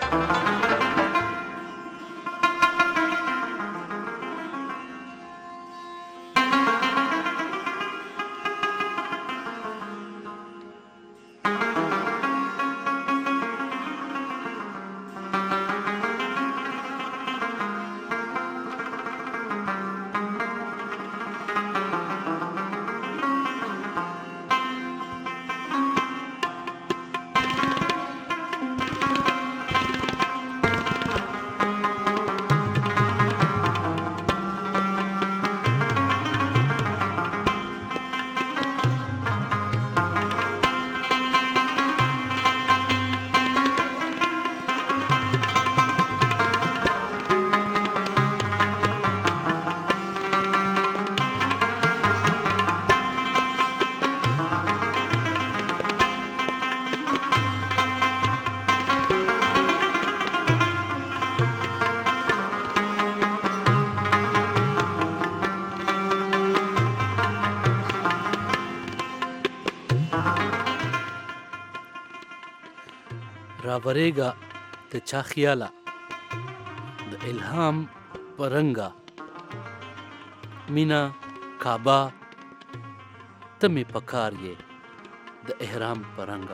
راورېږه د چا خیاله د الهام پرنګه مینا کعبه ته مې پکار یې د احرام پرنګه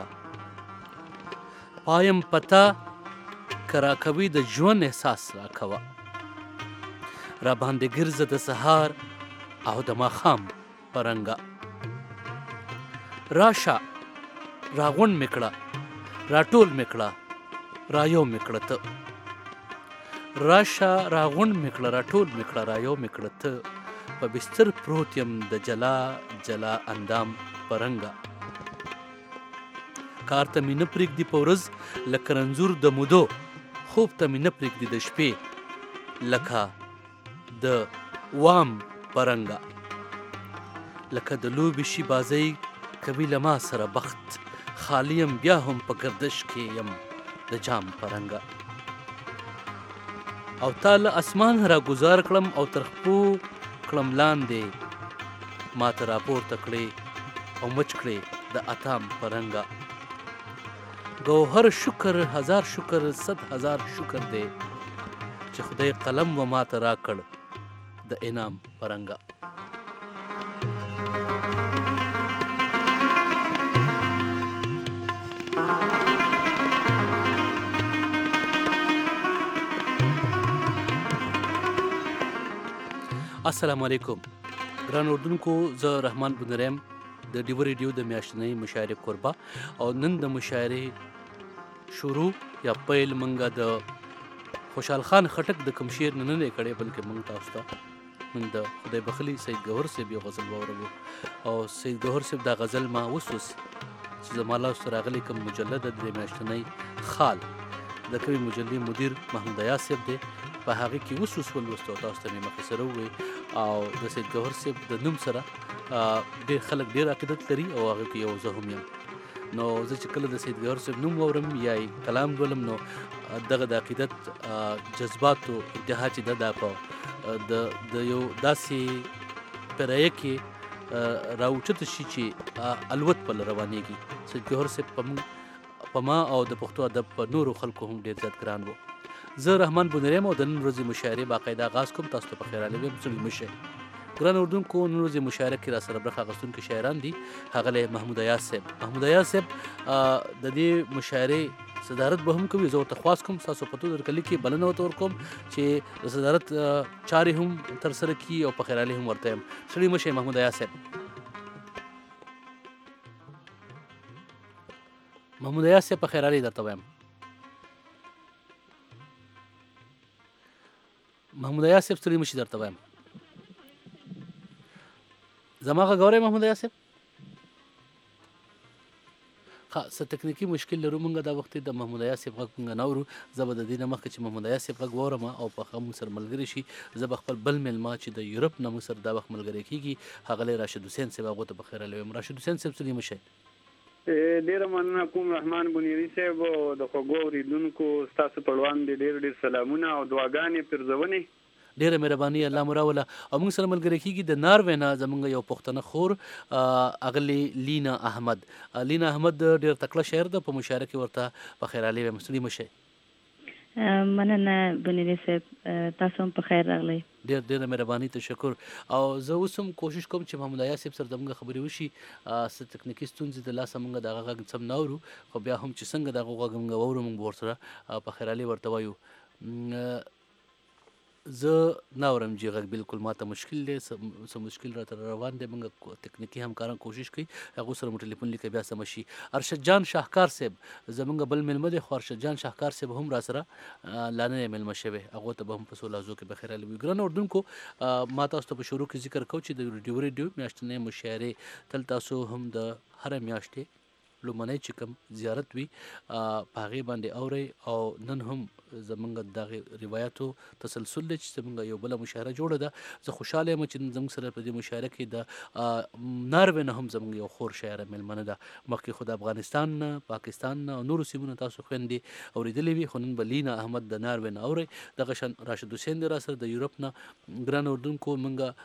پایم پتا کرا کوي د ژوند احساس را کوه را باندې ګرځه د سهار او د ماښام پرنګه راشه راغونډ مې کړه راټول مې کړه رایو مې کړه ته راشه راغونډ مې کړه راټول مې کړه رایو مې کړه ته په بستر پروت یم د جلا جلا اندام پرنګه کار ته مې نه پرېږدي په ورځ لکه رنځور د مودو خوب ته مې نه پرېږدي د شپې لکه د وام پرنګه لکه د لوبې شي بازۍ کوي له ما سره بخت خالی یم بیا هم په گردش کې یم د جام پرنګه او تا له اسمان را گذار کړم او تر خپو کړم لاندې ما ته راپورته کړې او مچ کړې د اتام پرنګه گوهر شکر هزار شکر 100,000 شکر دی چې خدای قلم و ما ته راکړ د انعام پرنګه السلام علیکم ګران اردوونکو زه رحمان بنریم د ډیو ریډیو د میاشتنۍ مشاعرې کوربه او نن د مشاعرې شروع یا پیل منګه د خوشحال خان خټک د کوم شعر نه نه کړی بلکې موږ تاسو ته نن د خدای بخلي سید ګوهر صاحب یو غزل واورو او سید ګوهر صاحب دا غزل ما وسوس چې زما لاس ته راغلی کوم مجلد د میاشتنۍ خال د کومې مجلې مدیر محمود عیاض صاحب دی په هغه کې وسوس ولوستو تاسو ته مې مخکې سره ووایي او د سید ګوهر صاحب د نوم سره ډېر خلک ډېر عقیدت لري او هغه کې یو زه هم یم نو زه چې کله د سید ګوهر صاحب نوم واورم یا کلام لولم نو دغه د عقیدت جذباتو انتها چې دا په د یو داسې پیرایه کې راوچته شي چې الوت په روانېږي سید ګوهر صاحب په ما او د پښتو ادب په نورو خلکو هم ډېر زیات ګران و زه رحمان بنریم او د نن ورځې مشاعرې باقاعده آغاز کوم تاسو ته په خیر راغلی یم ستړي مه شئ ګران اردوونکو نن ورځې مشاعره کې را سره برخه اخیستونکي شاعران دي ښاغلی محمود عیاض صاحب محمود عیاض صاحب د دې مشاعرې صدارت به هم کوي زه ورته خواست کوم ستاسو په تو درکلي کې بلنه ورته ورکوم چې د صدارت چارې هم ترسره کړي او په خیرالي هم ورته یم ستړي مه شئ محمود عیاض صاحب محمود عیاض صاحب په خیرالي درته وایم محمود عیاض صاحب ستړي مه شئ درته وایم زما غږ اورئ محمود عیاض صاحب ښه څه تکنیکي مشکل لرو موږ دا وخت د محمود عیاض صاحب غږ موږ نه اورو زه به د دې نه مخکې چې محمود عیاض صاحب غږ واورم او په هغه موږ سره ملګري شي زه به خپل بل میلمه چې د یورپ نه موږ سره دا وخت ملګری کېږي ښاغلی راشد حسین صاحب هغو ته په خیر راغلی یم راشد حسین صاحب ستړي مه شئ ډېره مننه کوم رحمان بنیري صاحب او د خوږو اورېدونکو ستاسو په وړاندې ډېر ډېر سلامونه او دعاګانې پرځونې ډېره مهرباني الله مو راوله او موږ سره ملګری کېږي د ناروې نه زموږ یو پښتنه خور اغلې لینا احمد لینا احمد ډېر تکړه شاعر ده په مشاعره کې ورته په خیرالي وایم ستړي مه شئ مننه بنيري صاحب تاسو هم په خیر راغلی. ډېره مهرباني تشکر. او زه اوس هم کوشش کوم چې محمود حیا صاحب سره زموږ خبرې وشي. څه تکنیکي ستونزې د لاسه موږ د هغه غږ سم نه اورو، خو بیا هم چې څنګه د هغه غږ موږ واورو موږ به ورسره په خیرالي ورته وایو. زه نه اورم چې غږ بالکل ماته مشکل دی، څه مشکل راته روان دی. موږ تکنیکي همکاران کوشش کوي هغو سره مو ټلیفون لیکه بیا سمه شي. ارشد جان شاهکار صاحب زموږ بل میلمه دی، خو ارشد جان شاهکار صاحب هم را سره لا نه دی میلمه شوی، هغو ته به هم په څو لحظو کې بخیر علي وي. ګرانو اردونکو، ما تاسو ته په شروع کې ذکر کوم چې د ریډیو میاشتنۍ مشاعرې تل تاسو هم د هره میاشتې لومړنی چې کوم زیارت وي په هغې باندې اورئ. او نن هم زمونږ دغې روایاتو تسلسل دی چې زمونږ یو بله مشاعره جوړه ده. زه خوشحاله یم چې زموږ سره په دې مشاعره کې د ناروې نه هم زموږ یو خور شاعره میلمنه ده. مخکې خو د افغانستان نه، پاکستان نه او نورو سیمو نه تاسو خویندې اورېدلې وي، خو نن به لینا احمد د ناروې نه اورئ. دغه شان راشد حسین دی را سره د یورپ نه. ګران اردونکو،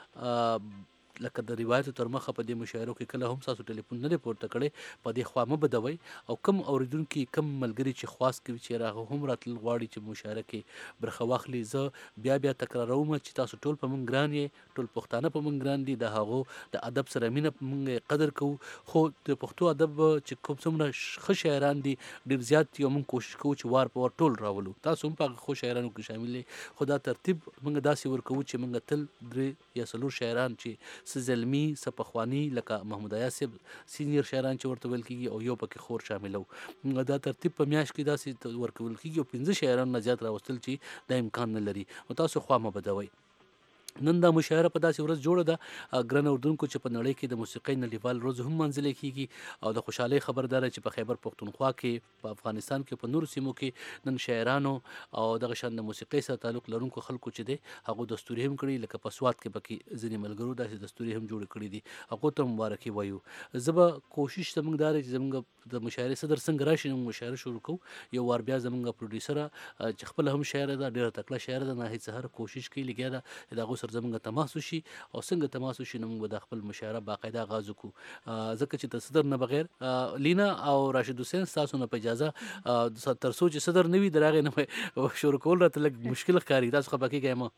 موږ لکه د روایتو تر مخه په دې مشاعرو کې کله هم تاسو ټلیفون نه دی پورته کړی، په دې خوا مه بدوئ. او کم اورېدونکي کم ملګري چې خواست کوي چې هغه هم راتلل غواړي چې مشاعره کې برخه واخلي، زه بیا تکراروم چې تاسو ټول په موږ ګران یې، ټول پښتانه په موږ ګران دي، د هغو د ادب سره مینه موږ قدر کوو. خو د پښتو ادب چې کوم څومره ښه شاعران دي ډېر زیات دي، او موږ کوشش کوو چې وار په وار ټول راولو. تاسو هم په هغه ښو شاعرانو کې شامل یې، خو دا ترتیب موږ داسې ورکوو چې موږ تل 3 یا 4 شاعران چې څه زلمي څه پخواني لکه محمود حیا صاحب سینیر شاعران چې ورته ویل کېږي، او یو پکې خور شاملو. دا ترتیب په میاشت کې داسې ورکول کېږي، او 15 شاعرانو نه زیات راوستل چې دا امکان نه لري. او تاسو خوا مه بدوئ. نن دا مشاعره په داسې ورځ جوړه ده ګران اردونکو چې په نړۍ کې د موسیقۍ نړیوال ورځ هم منځلې کیږي. او د خوشحالۍ خبر دا ده چې په خیبر پښتونخوا کې، په افغانستان کې، په نورو سیمو کې نن شاعرانو او دغه شان د موسیقۍ سره تعلق لرونکو خلکو چې دی هغو دستوري هم کړي، لکه په سوات کې پکې ځینې ملګرو داسې دستوري هم جوړې کړي دي، هغو ته مبارکي وایو. زه به کوشش زموږ دا دی چې زموږ د مشاعرې صدر څنګه راشي نو مشاعره شروع کوو. یو وار بیا زموږ پروډیوسره چې خپله هم شاعره ده، ډېره تکړه شاعره ده، ناهید سهار کوشش کوي لګیا ده چې د هغو سره زموږ تماس وشي. او څنګه تماس وشي نو موږ به د خپل مشاعره باقاعده آغاز وکړو. ځکه چې د صدر نه بغیر لینا او راشد حسین ستاسو نه په اجازه تر څو چې صدر نه وي د هغې نه شروع کول راته لږ مشکل ښکاري. تاسو خفه کېږئ مه.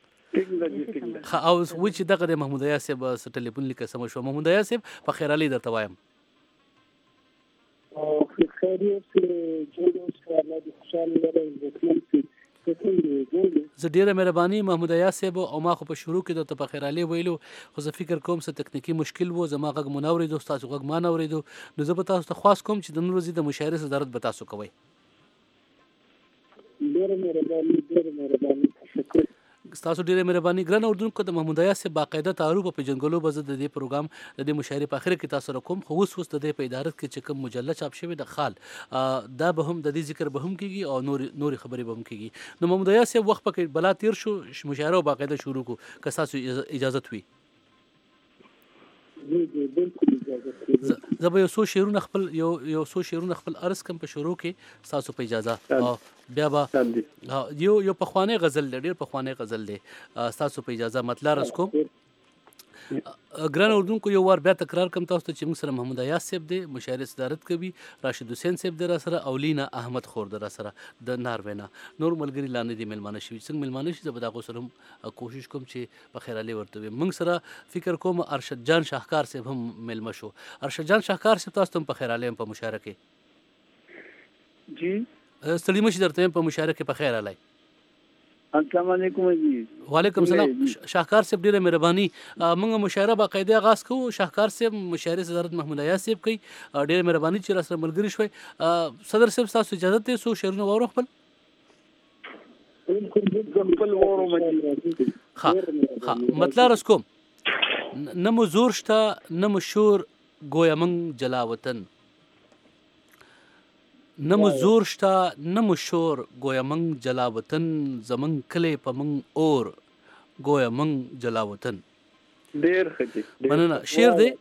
او و چې دغه د محمود حیا صاحب څه ټلیفون لیکه سمه شوه. محمود حیا صاحب په خیرالي درته وایم. زه ډېره مهرباني محمود حیا صاحب، او ما خو په شروع کې درته په خیرالي ویلو، خو زه فکر کوم څه تکنیکي مشکل و، زما غږ مو نه اورېدو، ستاسو غږ ما نه اورېدو. نو زه به تاسو ته خواست کوم چې د نن ورځې د مشاعرې صدارت به تاسو کوئ. ستاسو ډېره مهرباني. ګرانو اردونکو، د محمود حیا صاحب باقاعده تعارف په پېژنګلو به زه د دې پروګرام د دې مشاعرې په اخر کې تاسو سره کوم. خو اوس د دې په ادارت کې چې کوم مجله چاپ شوې د خال، دا به هم د دې ذکر به هم کېږي او نورې خبرې به هم کېږي. نو محمود حیا صاحب وخت پکې بلا تیر شو، مشاعره باقاعده شروع کړو که ستاسو اجازت وي. زه به یو څو شعرونه خپل عرض کم په شروع کې ستاسو په اجازه. بیا به یو پخوانی غزل دی، ډېر پخوانی غزل دی، ستاسو په اجازه مطلع عرض کوم. ګران اردونکو، یو وار بیا تکرار کوم تاسو ته چې موږ سره محمود حیا صاحب دی، مشاعرې صدارت کوي، راشد حسین صاحب دی را سره، او لینا احمد خور دی را سره د ناروې نه. نور ملګري لا نه دي میلمانه شوي. څنګه میلمانه شي زه به د هغو سره هم کوشش کوم چې په خیرالي ورته ویم. موږ سره فکر کوم ارشد جان شاهکار صاحب هم میلمه شو. ارشد جان شاهکار صاحب تاسو ته هم په خیرالي هم په مشاعره کې جی ستړي مه شئ، درته یم په مشاعره کې په خیر علئ. السلام علیکم جی. وعلیکم السلام. شاهکار صاحب ډېره مهرباني. موږ مشاعره باقاعده آغاز کوو. شاهکار صاحب مشاعرې صدارت محمود حیا صاحب کوي. ډېره مهرباني چې را سره ملګري شوئ. صدر صاحب ستاسو اجازت دی څو شعرونه واورو خپل؟ ښه مطلع عرض کوم. نه مو زور شته نه مو شور ګویا موږ جلا وطن، نه مو زور شته نه مو شور ګویا موږ جلا وطن، زموږ کلی په موږ اور ګویا موږ جلا وطن. ډېر ښه دي. مننه. شعر دی: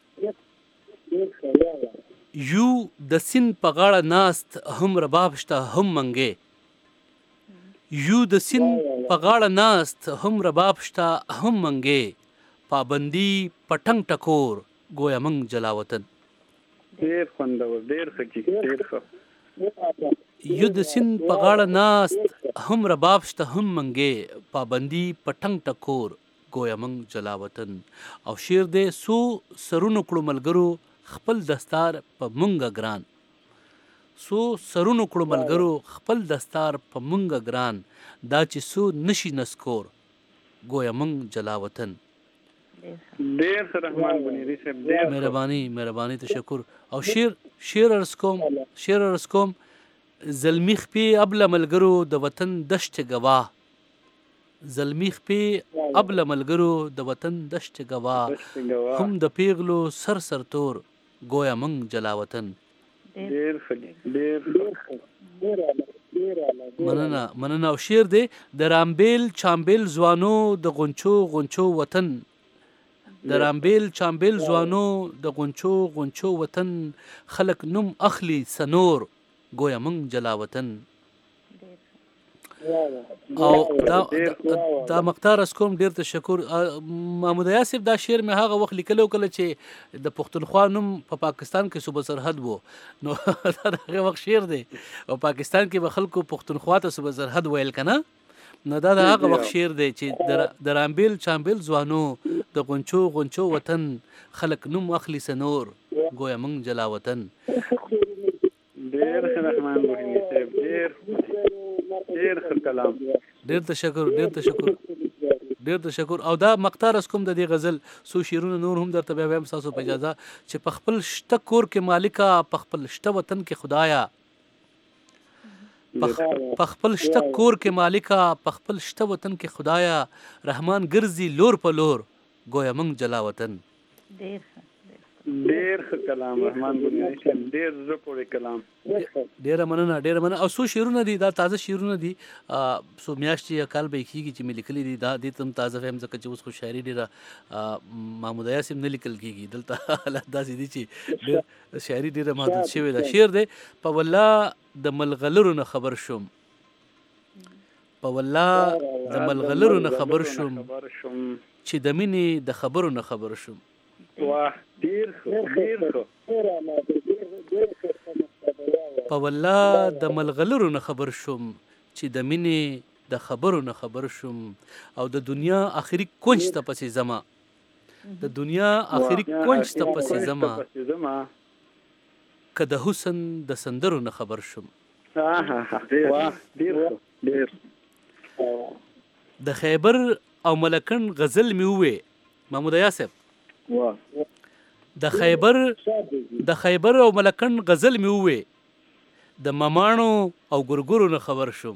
یو د سیند په غاړه ناست هم رباب شته هم منګې، یو د سیند په غاړه ناست هم رباب شته هم منګې، پابندي پټنګ ټکور ګویا موږ جلا وطن. ډېر خوندور، ډېر ښه، ډېر ښه. یو د سیند په غاړه ناست هم رباب شته هم منګې پابندي پټنګ ټکور گویا منګ جلا وطن. او شعر دی سو سرونو کړو ملګرو خپل دستار په مونږه ګران. سو سرونو کړو ملګرو خپل دستار په مونږه ګران. دا چې سو نشي نسکور گویا منګ جلا وطن. ډیر ښه رحمان بنيري صاحب ډیر مهرباني تشکر. او شعر عرض کوم زلمی خپې ابله ملګرو د وطن دشت گواه. زلمی خپې ابله ملګرو د وطن دشت گواه هم د پیغلو سر تور گویا منګ جلا وطن. ډیر ښه مننه. او شعر دی د رامبیل چامبیل ځوانو د غونچو وطن. د رامبیل چامبیل ځوانو د غونچو وطن خلک نوم اخلي سنور گویا منګ جلا وطن. او دا مختار اس کوم ډیر تشکر. محمود یاسف دا شعر مې هغه وخت لیکلو کله چې د پښتونخوا نوم په پاکستان کې صوبه سرحد وو. نو هغه وخت شعر دی او پاکستان کې به خلکو پښتونخوا ته صوبه سرحد ویل کنه. نو دا هغه وخت شعر دی چې د رامبیل چامبیل ځوانو د غونچو وطن خلک نوم اخلي سنور گویا منګ جلا وطن. ډیر ښه رحمان بنيري صاحب ډیر ښه کلام. ډیر تشکر. او دا مختار اس کوم د دې غزل سو شیرونه نور هم درته بیا وایم تاسو په اجازه چې په خپل شته کور کې مالکا په خپل شته وطن کې خدایا. په خپل شته کور کې مالکا په خپل شته وطن کې خدایا. رحمان ګرځي لور په لور گویا منګ جلا وطن. ډیر ښه کلام رحمان بنيري صاحب ډیر زړه پورې کلام. ډیره مننه. او سو شعرونه دي دا تازه شعرونه دي سو میاشتې یا کال به کېږي چې مې لیکلي دي. دا دې تم تازه فهم ځکه چې اوس خو شاعري ډېره محمود یاسم نه لیکل کېږي دلته حالات داسې دي چې شاعري ډېره محدود شوې ده. شعر دی په والله د ملغلرو نه خبر شوم. په والله د ملغلرو نه خبر شوم چې د مینې د خبرو نه خبر شوم. واه ډیر ښه. په والله د ملغلرو نه خبر شوم چې د مینې د خبرو نه خبر شوم. او د دنیا آخري کونج ته پسې زما. د دنیا آخري کونج ته پسې زما که د حسن د سندرو نه خبر شوم. واه ډیر. د خیبر او ملکن غزل می وې محمود یاسف. د خیبر او ملکن غزل می وې د ممانو او ګرګرو نه خبر شوم.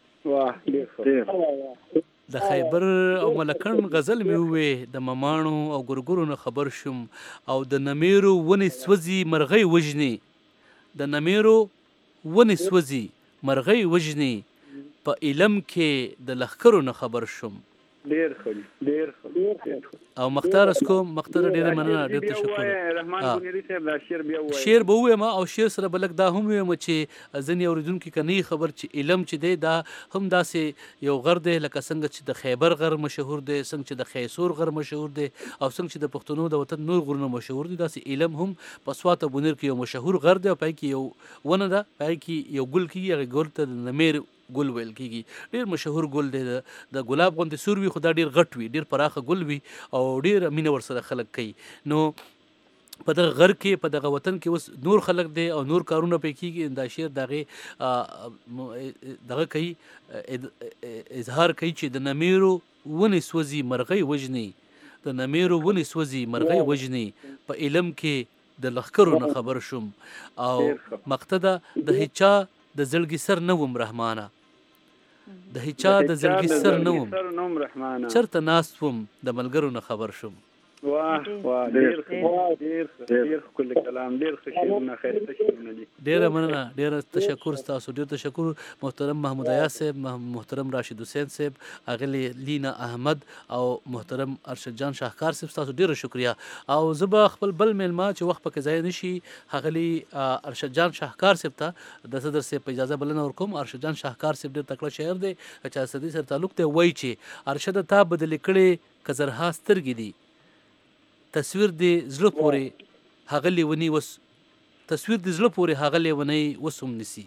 د خیبر او ملکن غزل می وې د ممانو او ګرګرو نه خبر شوم. او د نمیرو ونې سوځي مرغۍ وژني. د نمیرو ونې سوځي مرغۍ وژني په علم کې د لښکرو نه خبر شوم. ډیر ښه. او مختار اس کوم ډیره مننه. ډیر تشکر. رحمان بنيري صاحب دا شعر بیا وایي. شعر به ووایم او شعر سره بلک دا هم ووایم چې ځینې اورېدونکي که نه خبر چې علم چې دی دا هم داسې یو غر دی لکه څنګه چې د خیبر غر مشهور دی، څنګه چې د خیسور غر مشهور دی، او څنګه چې د پښتنو د وطن نور غرونه مشهور دي. داسې علم هم په سوات او بونیر کې یو مشهور غر دی او پای کې یو ونه ده، پای کې یو ګل کېږي، هغې ګل ته د نمیر ګل ویل کېږي. ډېر مشهور ګل دی، د ګلاب غوندې سور وي خو دا ډېر غټ وي، ډېر پراخه ګل وي او ډېره مینه ورسره خلک کوي. نو په دغه غر کې په دغه وطن کې اوس نور خلک دی او نور کارونه پې کېږي. دا شعر د هغې دغه کوي، اظهار کوي چې د نمیرو ونې سوځي مرغۍ وژني، د نمیرو ونې سوځي مرغۍ وژني، په علم کې د لښکرو نه خبر شوم. او مقتده د هیچا د زړګي سر نه وم رحمانه، د هیچا د زړګي سر نه وم، چرته ناست وم د ملګرو نه خبر شوم. واه واه ډیر ښکلی کلام، ډیر ښه شعرونه، ښایسته شعرونه دي. ډیره مننه، ډیره تشکر ستاسو، ډیر تشکر محترم محمود ایاز صاحب، محترم راشد حسین صاحب، اغلی لینا احمد او محترم ارشد جان شاهکار صاحب، ستاسو ډیره شکریا. او زه به خپل بل میلمه چې وخت پکې ضایع نشي هغلی ارشد جان شاهکار صاحب ته د صدر صاحب په اجازه بلنه ورکوم. ارشد جان شاهکار صاحب ډیر تکړه شاعر دی چې اسدي سره تعلق دی. وایي چې ارشد تا بدلې کړې که زرها سترګې دي، تصویر دی زړه پورې هغه لیونی وس، تصویر دی زړه پورې هغه لیونی وسوم نسی،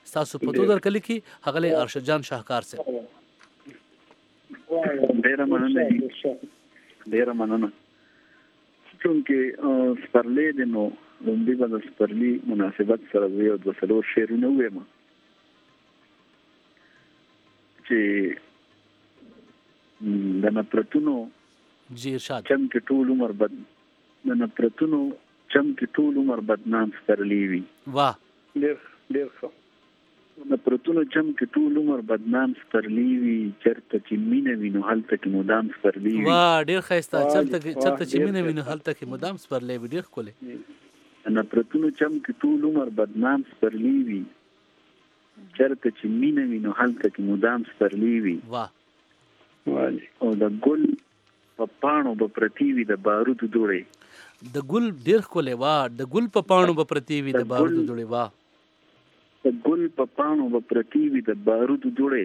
ستاسو په تو درکلي کې ښاغلی ارشد جان شاهکار صاحب. ډیره مننه ډیره مننه. چونکې سپرلی دی نو لومړی به د سپرلي مناسبت سره زه یو دوه څلور شعرونه ووایم چې د نفرتونو جی ارشاد. چم کې ټول عمر د نفرتونو چم کې ټول عمر بدنام سپرلی وي. واه ډیر ښه. نفرتونو چم کې ټول عمر بدنام سپرلی وي، چرته چې مینه وي نو هلته کې مدام سپرلی وي. واه ډیر ښایسته. چرته چې مینه وي نو هلته کې مدام سپرلی وي. ډیر ښکلی. نفرتونو چم کې ټول عمر بدنام سپرلی وي، چرته چې مینه وي نو هلته کې مدام سپرلی وي. واه او د ګل په پاڼو به پرتی وي د بارودو دوړې. د ګل ډیر ښکلی. واه د ګل په پاڼو به پرتی وي د بارودو دوړې. واه د ګل په پاڼو به پرتی وي د بارودو دوړې،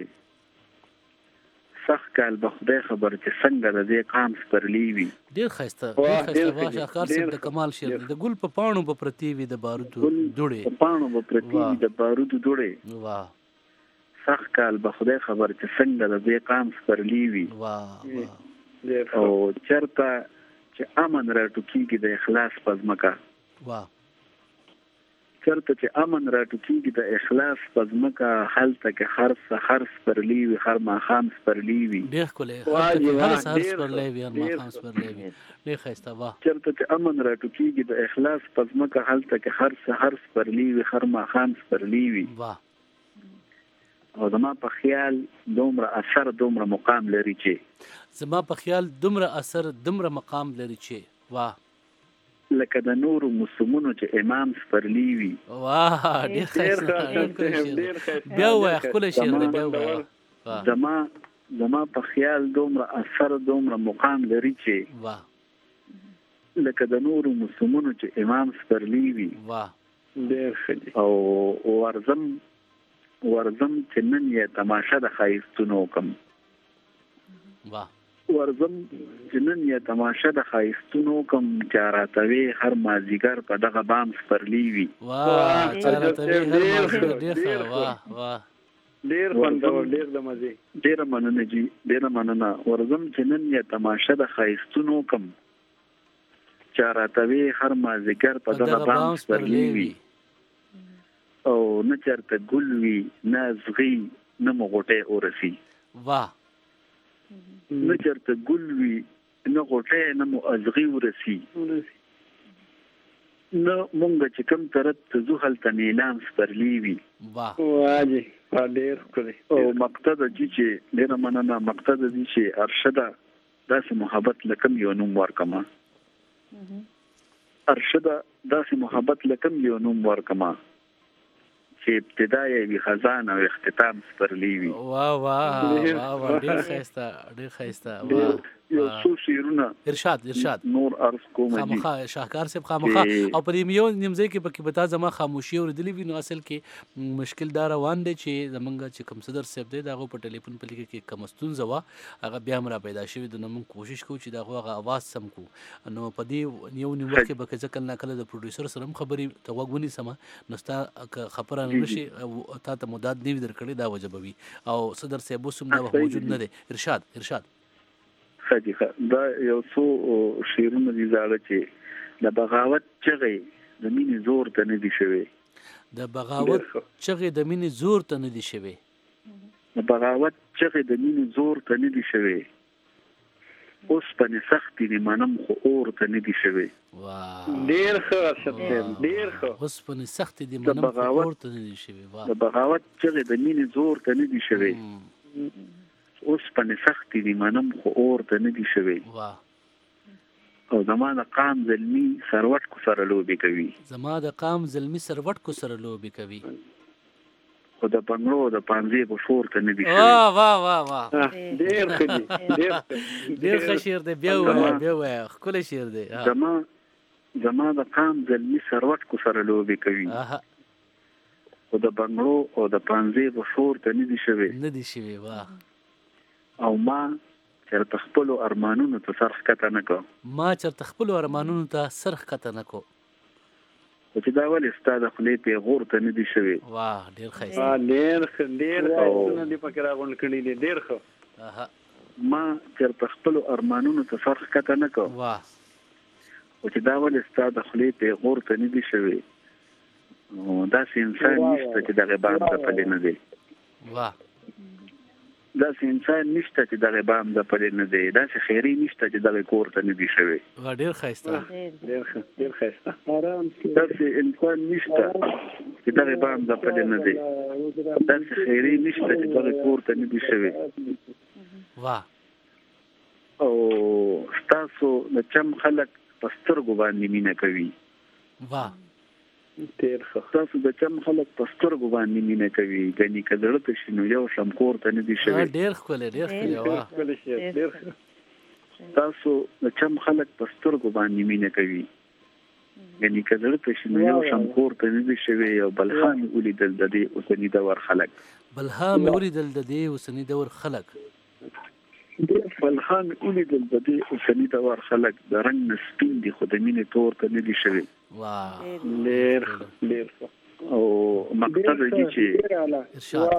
سخت کال به خدای خبر چې څنګه د دې قام سپرلی وي. ډیر ښایسته. واه شاهکار صاحب د کمال شعر دی. د ګل په پاڼو به پرتی وي د بارودو دوړې. په پاڼو به پرتی وي د بارودو دوړې، واه سخت کال به خدای خبر چې څنګه د دې قام سپرلی وي. واه او چرته چې امن راټوکېږي د اخلاص په ځمکه، واه چرته چې امن راټوکېږي د اخلاص په ځمکه، هلته کې هر سحر سپرلی وي هر ماښام سپرلی وي. ډېر ښکلی. هر سحر سپرلی وي هر ماښام سپرلی وي. ډېر ښایسته. واه چرته چې امن راټوکېږي د اخلاص په ځمکه، هلته کې هر سحر سپرلی وي هر ماښام سپرلی وي. واه او زما په خیال دومره اثر دومره مقام لري چې زما په خیال دومره اثر دومره مقام لري چې واه لکه د نورو موسمونو چې امام سپرلی وي. واه ډېر ښایسته. بیا ووایه ښکلی شعر دی. بیا ووایه. زما په خیال دومره اثر دومره مقام لري چې واه لکه د نورو موسمونو چې امام سپرلی وي. واه ډېر ښه دي. او ورځم چې نن یې تماشه د ښایستونو وکم. واه ورځم چې نن یې تماشه د ښایستونو وکم، چې راتوي هر مازدیګر په دغه بام سپرلی وي. واه راتوي هر مازدیګر. ډېر ښه. واه واه ډېر خوندور. ډېر د مزې. ډېره مننه جی ډېره مننه. ورځم چې نن یې تماشه د ښایستونو وکم، چې راتوي هر مازدیګر په دغه بام سپرلی وي. او نه چرته ګل وي نه ازغي نه مو غوټۍ ورسي. واه نه چرته ګل وي نه غوټۍ نه مو ازغي ورسي، نه مونږ چې کوم طرف ته ځو هلته نیلام سپرلی وي. واه جی ډېر ښکلی. او مقصد دي چې ډېره مننه، مقصد دي چې ارشده داسې محبت لکم یو نوم ورکما. ارشده داسې محبت لکم یو نوم ورکما، چې ابتدا یې وي خزان او اختتام سپرلی وي. واه واه واه ډېر ښایسته. ډېر ښایسته. واه یو څو شعرونه ارشاد نور عرض کوم جی. خامخا شاهکار صاحب خامخا. او په دې یو نیمځای کې پکې به تا زما خاموشي اورېدلې وي، نو اصل کې مشکل دا روان دی چې زمونږ چې کوم صدر صاحب دی د هغو په ټلیفون په لیکه کې کومه ستونزه وه، هغه بیا هم را پیدا شوې ده. نو موږ کوشش کوو چې د هغو هغه اواز سم کړو. نو په دې یو نیم وخت کې به که زه کله ناکله د پروډیوسر سره هم خبرې ته غوږ ونیسم، نو ستا که خبره نه شي تا ته مداد نه وي درکړې، دا وجه به وي. او صدر صاحب اوس هم دا موجود نه دی. ارشاد دا یو څو شعرونه دي زاړه چې د بغاوت چغې د مینې زور ته نه دي شوی. د بغاوت چغې د مینې زور ته نه دي شوی. د بغاوت چغې د مینې زور ته نه دي شوی، اوسپنې سختې دي منم خو اور ته نه دي شوی. ډېر ښه ارشد صاحب. ډېر ښه. اوسپنې سختې دي منم خو اور ته نه دي شوی. د بغاوت چغې د مینې زور ته نه دي شوی، اوسپنې سختې دي منم خو اور ته نه دي شوی. او زما د قام زلمي سروټکو سره لوبې کوي. زما د قام زلمي سروټکو سره لوبې کوي، خو د بنګړو د پانځې په شور ته نه دي شوی. واه واه واه واه ډېر ښه دي. ډېر ښه شعر دی. بیا ووایه ښکلی شعر دی. زما د قام زلمي سروټکو سره لوبې کوي، خو د بنګړو او د پانځې په شور ته نه دي شوی. واه او ما چرته خپلو ارمانونو ته سر ښکته نه کو. سر ښکته نه کو. چې دا ولې ستا د خولې پیغور ته نه دي شوي. واه ډېر ښایسته. ډېر ښایستونه دي پکې راغونډ کړي دي، ډېر ښه. ما چېرته خپلو ارمانونو ته سر ښکته نه کړ واه خو چې دا ولې ستا د خولې پیغور ته نه دي شوي. داسې انسان نشته چې دغه بام ځپلی نه دی. واه داسې انسان نشته چې دغه بام ځپلی نه دی. داسې خیري نشته چې دغه کور ته نه دي شوي. واه ډېر ښایسته. ډېر ښایسته. داسې انسان نشته چې دغه بام ځپلی نه دی. داسې خیري نشته چې دغه کور ته نه دي شوي. واه او ستاسو د چم خلک په سترګو باندې مینه کوي. واه ډېر ښه. ستاسو د چم خلک په سترګو باندې مینه کوي. ګنې که زړه ته شي نو یو شم کور ته نه دي شوي. ډېر ښکلی ډېر ښکلی. واه ډېر ښه. ستاسو د چم خلک په سترګو باندې مینه کوي. ګنې که زړه ته شي نو یو شم کور ته نه دي شوي. او بلها مې ولیدل د دې اوسني دور خلک. بلها مې ولیدل د دې اوسني دور خلک. بلها مې ولیدل د دې اوسني دور خلک د رنګ نه سپین دي خو د مینې تور ته نه دي شوي. واه ډېر ښه. او مقصد دی چې ارشاد.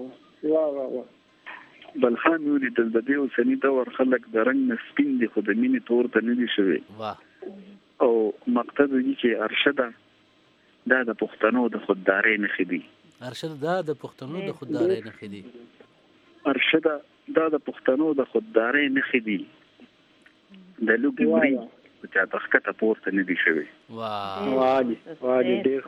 بلها مې ولیدل د دې اوسني دور خلک د رنګ نه سپین دي خو د مینې تور ته نه دي شوي. واه او مقصد دی چې ارشده دا د پښتنو د خوددارۍ نښې دي. ارشد دا د پښتنو د خوددارۍ نښې دي. ارشده دا د پښتنو د خوددارۍ نښې دي. د لوګي مري چې تخکته پورته نه دي شوي. واه ډېر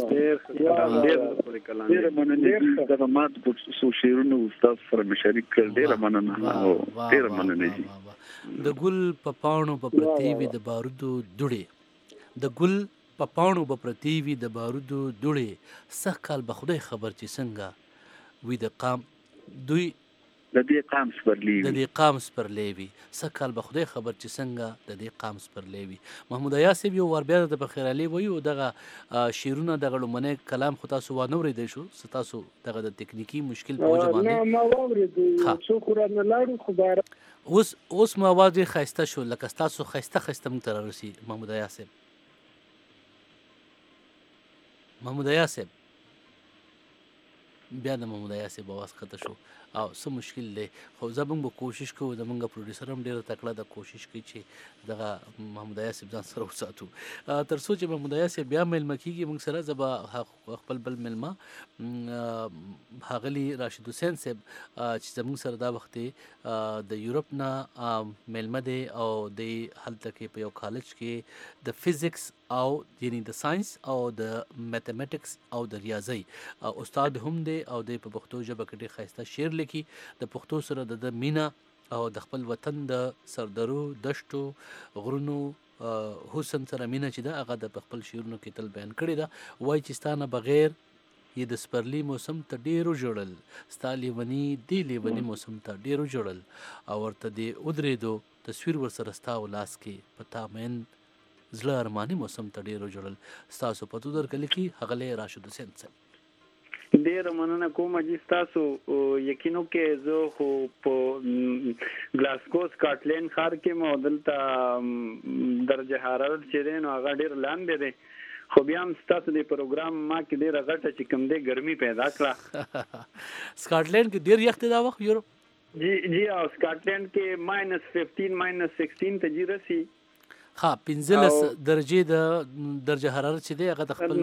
مننه. دغه مات څو شعرونه استاد سره مې شریک کړل. ډېره مننه. ډېره مننه. د ګل په پاڼو په پرتې وي د بارودو دوړې. د ګل په پاڼو په پرتې وي د بارودو دوړې. سږ کال به خدای خبر چې څنګه وي د قام دوی د دې قام سپرلی د دې قام سپرلی وي. سږ کال به خدای خبر چې څنګه د دې قام سپرلی وي. محمود حیا صاحب یو وار بیا د بخیرعلي وایو دغه شعرونه دغه لومړنی کلام خو تاسو وانه اورېدی شو. ستاسو دغه د تکنیکي مشکل په وجه باندې ما واورېدو څوک ورنه لاړو خو بار اوس مو اواز ډېر ښایسته شو لکه ستاسو ښایسته موږ ته رارسي. محمود حیا صاحب بیا د محمود حیا صاحب اواز ښکته شو او څه مشکل دی. خو زموږ به کوشش کوو. زموږ پروډیوسر هم ډېره تکړه ده کوشش کوي چې دغه محمود حیا صاحب ځان سره وساتو. تر څو چې محمود حیا صاحب بیا میلمه کېږي موږ سره زه به خپل بل میلمه ښاغلي راشد حسین صاحب چې زموږ سره دا وخت د یورپ نه میلمه دی او دی هلته کې په یو کالج کې د فزیکس او یعنی د ساینس او د میتھمیټکس او د ریاضۍ استاد هم دی او دی په پښتو ژبه کې ډېر ښایسته شعر لیکي. د پښتو سره د مینه او د خپل وطن د سردرو دشتو غرونو حسن سره مینه چې ده هغه د خپل شعرونو کې تل بیان کړې ده. وایي چې ستا نه بغیر یې د سپرلي موسم ته ډېرو ژړل. ستا لیوني دې لیوني موسم ته ډېرو ژړل او ورته دې ودرېدو تصویر ورسره ستا و لاس کې په تا مین زړه ارماني موسم ته ډېرو ژړل. ستاسو په تودر کې لیکي ښاغلی راشد حسین صاحب. ډېره مننه کوم جی ستاسو. یقینو کې زه خو په ګلاسکو سکاټلینډ ښار کې مو دلته درجه حرارت چې دی نو هغه ډېر لاندې دی. خو بیا هم ستاسو د پروګرام ما کې ډېره غټه چې کوم دی ګرمي پیدا کړه. سکاټلینډ کې ډېر یخ دی دا وخت یورپ. جی او سکاټلینډ کې -15 -16 ته جی رسي. ها 15 درجې د درجه حرارت چې دی هغه د خپل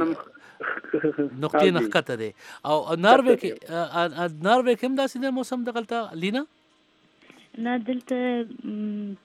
نقطې نه ښکته دی. او ناروې کې هم داسې دی موسم دغلته لینا؟ نه دلته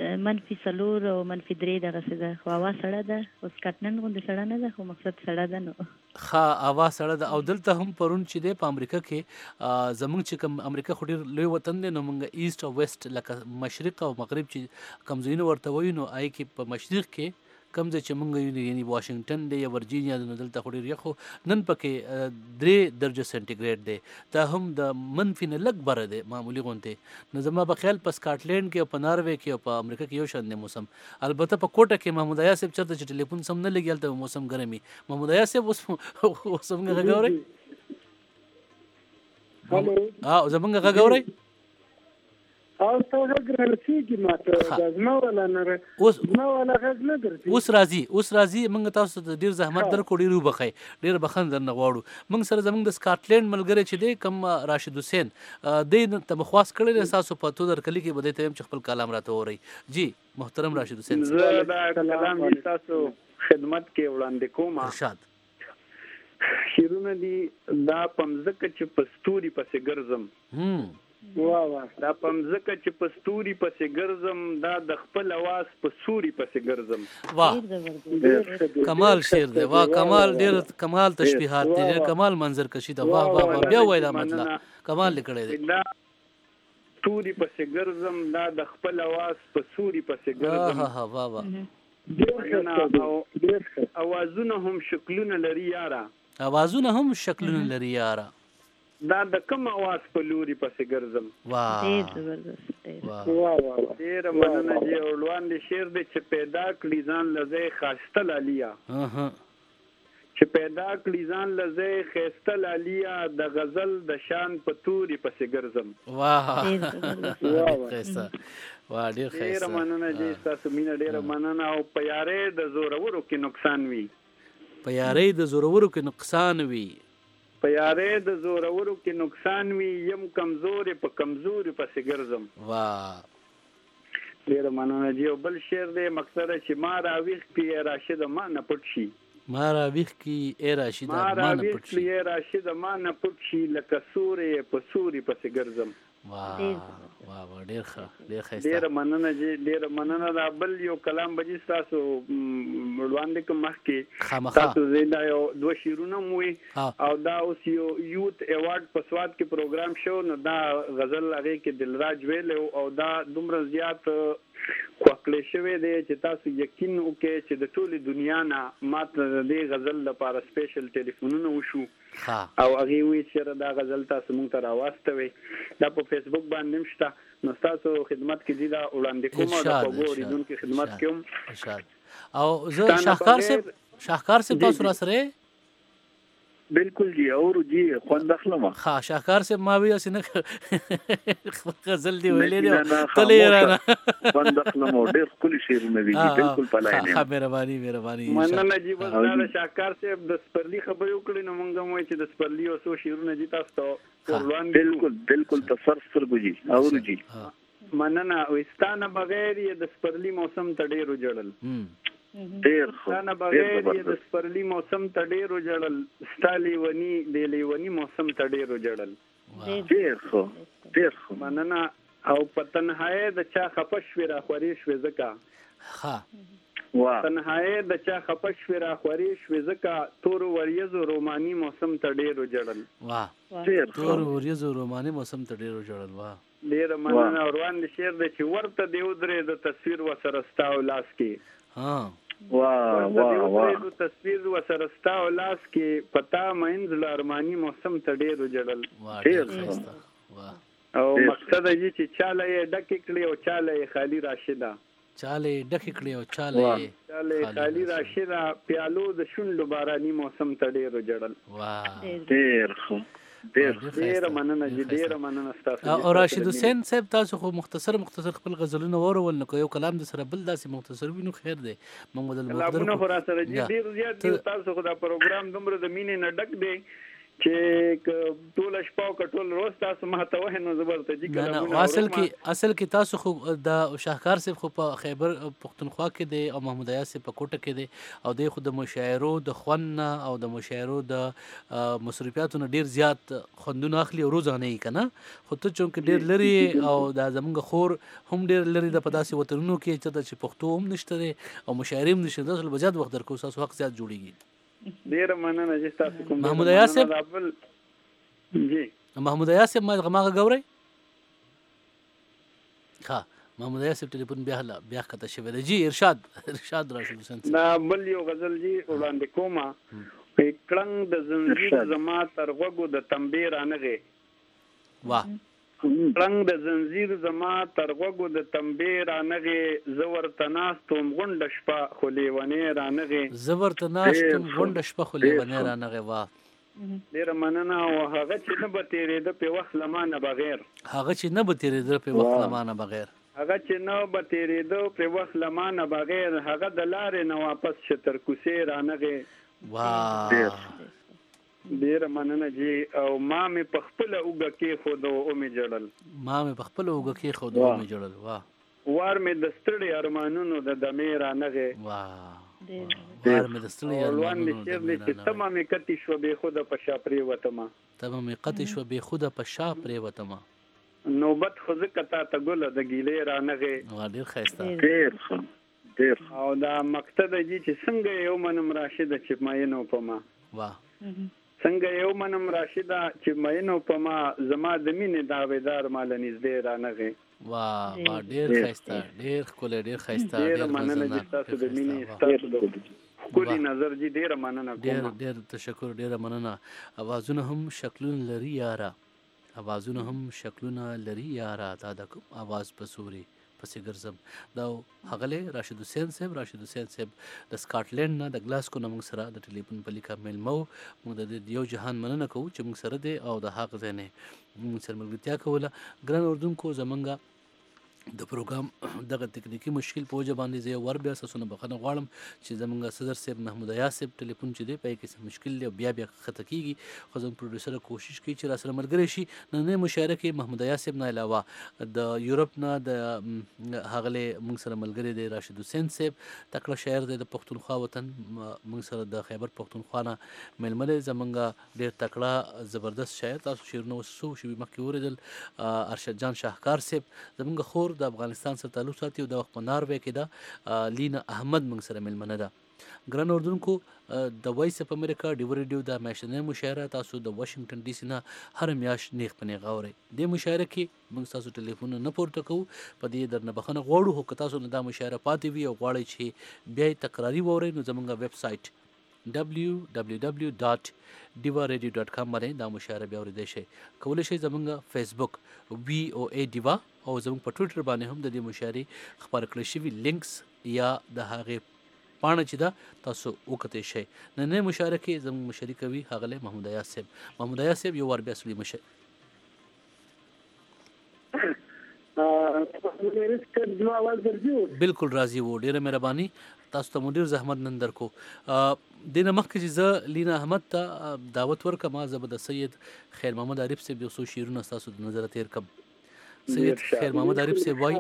-4 او -3 دغسې ده خو هوا سړه ده. خو سکاټلنډ غوندې سړه نه ده خو مقصد سړه ده نو ښه هوا سړه ده. او دلته هم پرون چې دی په امریکا کې زموږ چې کوم امریکا خو ډېر لوی وطن دی نو موږ ایسټ او ویسټ لکه مشرق او مغرب چې کوم ځایونه ورته وایو نو هغې کې په مشرق کې کوم ځای چې موږ وینو یعنې واشنګټن دی یا ورجینیا دی نو دلته خو ډېر یخ نن پکې 3 درجه سنټیګریډ دی. دا هم د منفي نه لږ بره دی معمولي غوندې. نو زما په خیال په سکاټلینډ کې او په ناروې کې او په امریکا کې یو شان دی موسم. البته په کوټه کې محمود حیا صاحب چېرته چې ټلیفون سم نه لګي هلته موسم ګرم وي. محمود حیا صاحب اوس زموږ غږ اورئ؟ زموږ غږ اورئ؟ او ته غږ رسیږي ماته د زما ولا نه زما ولا غږ نه درځي. اوس راځي موږ تاسو ته ډیر زحمت درکو، ډیر وبخئ، ډیر بخښنه درنه غواړو. موږ سره زموږ د سکاټلند ملګری چې دی کوم راشد حسین دی ته مخواست کړی دی تاسو په تو درکلي کې بده ته چې خپل کلام راته وری. جی محترم راشد حسین زه دا کلام تاسو خدمت کې وړاندې کوم. ارشاد شیرونه دي دا پمزکه چې پستوري پسې ګرځم. واه دا پمزکه چې پستوري پسې ګرځم، دا د خپل आवाज په سوري پسې ګرځم. واه کمال شعر دی، واه کمال، ډیر کمال تشبیهات دي، ډیر کمال منظر کشي ده. واه واه واه بیا وای دا مطلب کمال لیکړی دی. دا سوري پسې ګرځم، دا د خپل आवाज په سوري پسې ګرځم. ها واه واه اوازونه هم شکلونه لري یاره، اوازونه هم شکلونه لري یاره، دا د کوم आवाज په لوري پسې ګرځم. واه واه ډیر مننه جی. اولوان دي شعر دی چې پیدا کړي ځان لزه خاسته لالیا، چې پیدا کړي ځان لزه خاسته لالیا، د غزل د شان په توري پسې ګرځم. واه واه ډیر ډیر ښه. مننه جی، تاسو مینه ډیر مننه. او په یارې د زورورو کې نقصان وي، په یارې د زورورو کې نقصان وي، په یارې د زورورو کې نقصان وي، یم کمزوري په کمزوري پسې ګرځم. واه ډیر مننه جی. او بل شعر دی مقصد چې ما راويخ کې راشد ما نه پټ شي، ما راويخ کې ای راشد ما نه پټ شي، راشد ما نه پټ شي، لکه سورې په سوري پسې ګرځم. واه واه ډیر ښه، ډیر ښه. ډیر مننه جی، ډیر مننه. دا بل یو کلام بجی تاسو وړاندې کوم مخکې تاسو زینا یو دوه شیرونه موي، او دا اوس یو یوت ایوارډ په سواد کې پروګرام شو، نو دا غزل هغه کې دلراج ویل، او دا دومره زیات خوښ شوی دی چې تاسو یقین وکړئ چې د ټولې دنیا نه ماته د دې غزل لپاره سپیشل ټلیفونونه وشو، او هغه وی چې دا غزل تاسو مونږ ته راوستوي. دا په فیسبوک باندې مشته، نو تاسو خدمت کې دي دا وړاندې کوم، او د وګورئ خدمت کوم. او زه شاهکار صاحب تاسو را سره بالکل جی. اور جی خوند اخلم. ها شاهکار صاحب ما وی اسنه غزل دی ویلې دی تلې رانا خوند اخلم او ډېر کلی شعرونه دي بالکل پلاینه. ها مهرباني مننه جی. بس دا شاهکار صاحب د سپرلی خبرې وکړې، نو موږ هم وایو چې د سپرلی او سو شعرونه دي تاسو ته ورلاندې بالکل تفسر بجی. اور جی مننه. وستانه بغیر د سپرلی موسم ته ډېر وجړل، ډیر ستانه بغیر د سپرلی موسم ته ډېر وجړل، ستالي ونی د لیونی موسم ته ډېر وجړل. ډیر خو مننه. او په تنهایی د چا خپش ویرا خوري شوي زکا، تنهایی د چا خپش ویرا خوري شوي زکا، تور وریزو رومانی موسم ته ډېر وجړل. واه تور وریزو رومانی موسم ته ډېر وجړل. واه ډیر مننه. روان دي شعر د چې ورته دی ودرې د تصویر وسره ستاو لاس کې، واه تصویر وسره ستاو لاس کې، پتا مینځ لارمانی موسم ته ډېر وجړل. او مقصد یې چې چاله یې ډکې کړې او چاله یې خالی راشده، چاله ډکې کړې او چاله خالی راشده، پیالو د شونډو باراني موسم ته ډېر وجړل. واه ډېر ښه. ډیر مننه جی، ډیر مننه تاسو. او راشد حسین صاحب تاسو خو مختصر خپل غزلونه ورول، نو یو کلام د سره بل داسې مختصر وینو خیر دی. موږ بدل کلامونه خو را سره جی ډیر زیات دي. تاسو خو دا پروګرام دومره د مینې نه ډک دی چې ټول شپه او ټول روز تاسو ما ته وه نو زبرته جی کلامونه. اصل کې تاسو خو د شاهکار صاحب خو په خیبر پختونخوا کې دی، او محمود عیاض صاحب په کوټه کې دی، او د خو د مشاعرو د خوند او د مشاعرو د مصروفیاتو نه ډیر زیات خوندونه اخلي او روزانه یې کنه. خو ته چونکه ډیر لري او دا زمونږ خور هم ډیر لري د پداسې وطنونو کې چې پښتو هم نشته دی او مشاعرې هم نشته، تاسو به زیات وخت درکو، تاسو وخت زیات جوړیږي. ډیر مننه جی تاسو کوم. محمود عیاض صاحب جی محمود عیاض صاحب ما غماغه ګورئ. ها محمود عیاض صاحب ټلیفون بیا کته شوی دی. جی ارشاد راشد حسین. دا بل یو غزل جی وړاندې کومه. کړنګ د زنجیر زما تر غوږو د تنبې رانغې، واه کړنګ د زنجیر زما تر غوږو د تنبې رانغې، زه ورته ناستم غونډه شپه خو لیونې رانغې، زه ورته ناستم غونډه شپه خو لیونې رانغې. واه ډیره مننه. او هغه چې نه به تیرېده په وخت لمانه بغیر، هغه چې نه به تیرېده په وخت لمانه بغیر، هغه چې نه به تیرېده په وخت لمانه بغیر، هغه د لارې نه واپس شتر کوسې رانغې. واه ډیره مننه جی. او ما مې په خپل اوګه کې خود او مې جړل، ما مې په خپل اوګه کې خود او مې جړل. واه وار مې د ستړي ارمانونو د دمې رانغې. واه وار مې د ستړي ارمانونو د دمې رانغې. چې تمه مې کتی شو به خود په شا پرې وتما، تمه مې کتی شو به خود په شا پرې وتما. نوبت خو زکه تا ته ګل د ګیلې رانغې. وا ډیر ښایسته، ډیر او دا مقصد جی چې څنګه یو منم راشد چې ماینو پما. واه څنګه یو منم راشده چې مینو په ما زما د مینې داویدار مال نږدې رانغې. واه واه ډیر ښایسته، ډیر ښکلی، ډیر ښایسته، ډیر مننه چې تاسو د مینې ستاسو د ښکلي نظر جی ډیره مننه کوم. ډیر تشکر، ډیره مننه. اوازونه هم شکلونه لري یاره، اوازونه هم شکلونه لري یاره، دا د کوم اواز په سوري پسې ګرځم. دا هغلی راشد حسین صاحب، راشد حسین صاحب د سکاټلینډ نه د ګلاسکو نه موږ سره د ټلیفون په لیکه میلمه وو. موږ د دې یو جهان مننه کوو چې موږ سره دی او د هغه ځای نه موږ سره ملګرتیا کوله. ګران اردوونکو، زمونږ د پروګرام دغه تکنیکی مشکل په وجه باندې زه یو ور بیا اساسونه بخښنه غواړم چې زمونږ صدر صاحب محمود ایاز صاحب ټلیفون چې دی پای کې څه مشکل دی او بیا ښکته کېږي. خو زموږ پروډیوسر کوشش کوي چې راسره ملګری شي. نننۍ مشاعره کې محمود ایاز صاحب نه علاوه د یورپ نه د هغلی موږ سره ملګری دی راشد حسین صاحب، تکړه شاعر دی د پښتونخوا وطن. موږ سره د خیبر پښتونخوا نه میلمه دی، زمونږ ډېر تکړه زبردست شاعر. تاسو شعرونه اوس څو شوي مخکې اورېدل، ارشد جان شاهکار صاحب زمونږ خور د افغانستان سره تعلق ساتي او د وخت په ناروی کې ده لینا احمد موږ سره میلمنه ده. ګران اردوونکو، د وایس اف امریکا ډیو ریډیو د میاشتنۍ مشاعره تاسو د واشنګټن ډي سي نه هر میاشت نیغ په نیغ اورئ. دې مشاعره کې موږ تاسو ټلیفونونه نه پورته کوو، په دې درنه بخښنه غواړو. خو که تاسو نه دا مشاعره پاتې وي او غواړئ چې بیا یې تکراري واورئ، نو زموږ ویب سایټ www.divaradio.com باندې دا مشاعره بیا اورېدی شئ. کولی شئ زموږ فیسبوک VOA ډیوا او زموږ په ټویټر باندې هم د دې مشاعرې خپاره کړی شوي لینکس یا د هغې پاڼه چې ده تاسو وکتلی شئ. نننۍ مشاعره کې زموږ مشري کوي ښاغلی محمود ایاز صاحب. محمود ایاز صاحب یو وار بیا سړي مشر. بالکل راضي وو، ډیره مهرباني. تاسو ته مو ډېر زحمت نن درکو. دې نه مخکې چې زه لینا احمد ته دعوت ورکړم، زه به د سید خیر محمد عارف صاحب یو څو شعرونه ستاسو د نظره تېر کړم. سید خیر محمد عارف صاحب وایي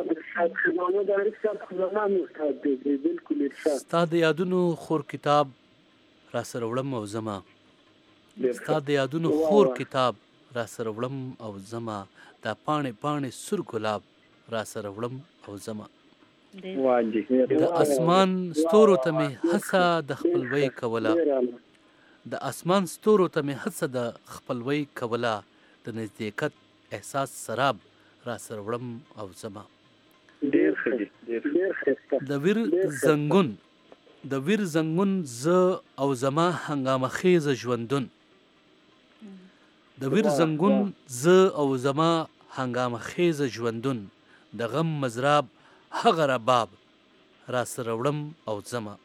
ستا د یادونو خور کتاب را سره وړم او زما، ستا د یادونو خور کتاب را سره وړم او زما، دا پاڼې پاڼې سور ګلاب را سره وړم او زما. د اسمان ستورو ته مې هڅه د خپلوۍ کوله، د اسمان ستورو ته مې هڅه د خپلوۍ کوله، د نزدېکت احساس سراب را سره وړم او زما. د ویر زنګون، د ویر زنګون زه او زما هنګامه خیزه ژوندون، د ویر زنګون زه او زما هنګامه خیزه ژوندون، د غم مزراب هغه رباب را سره وړم او زما.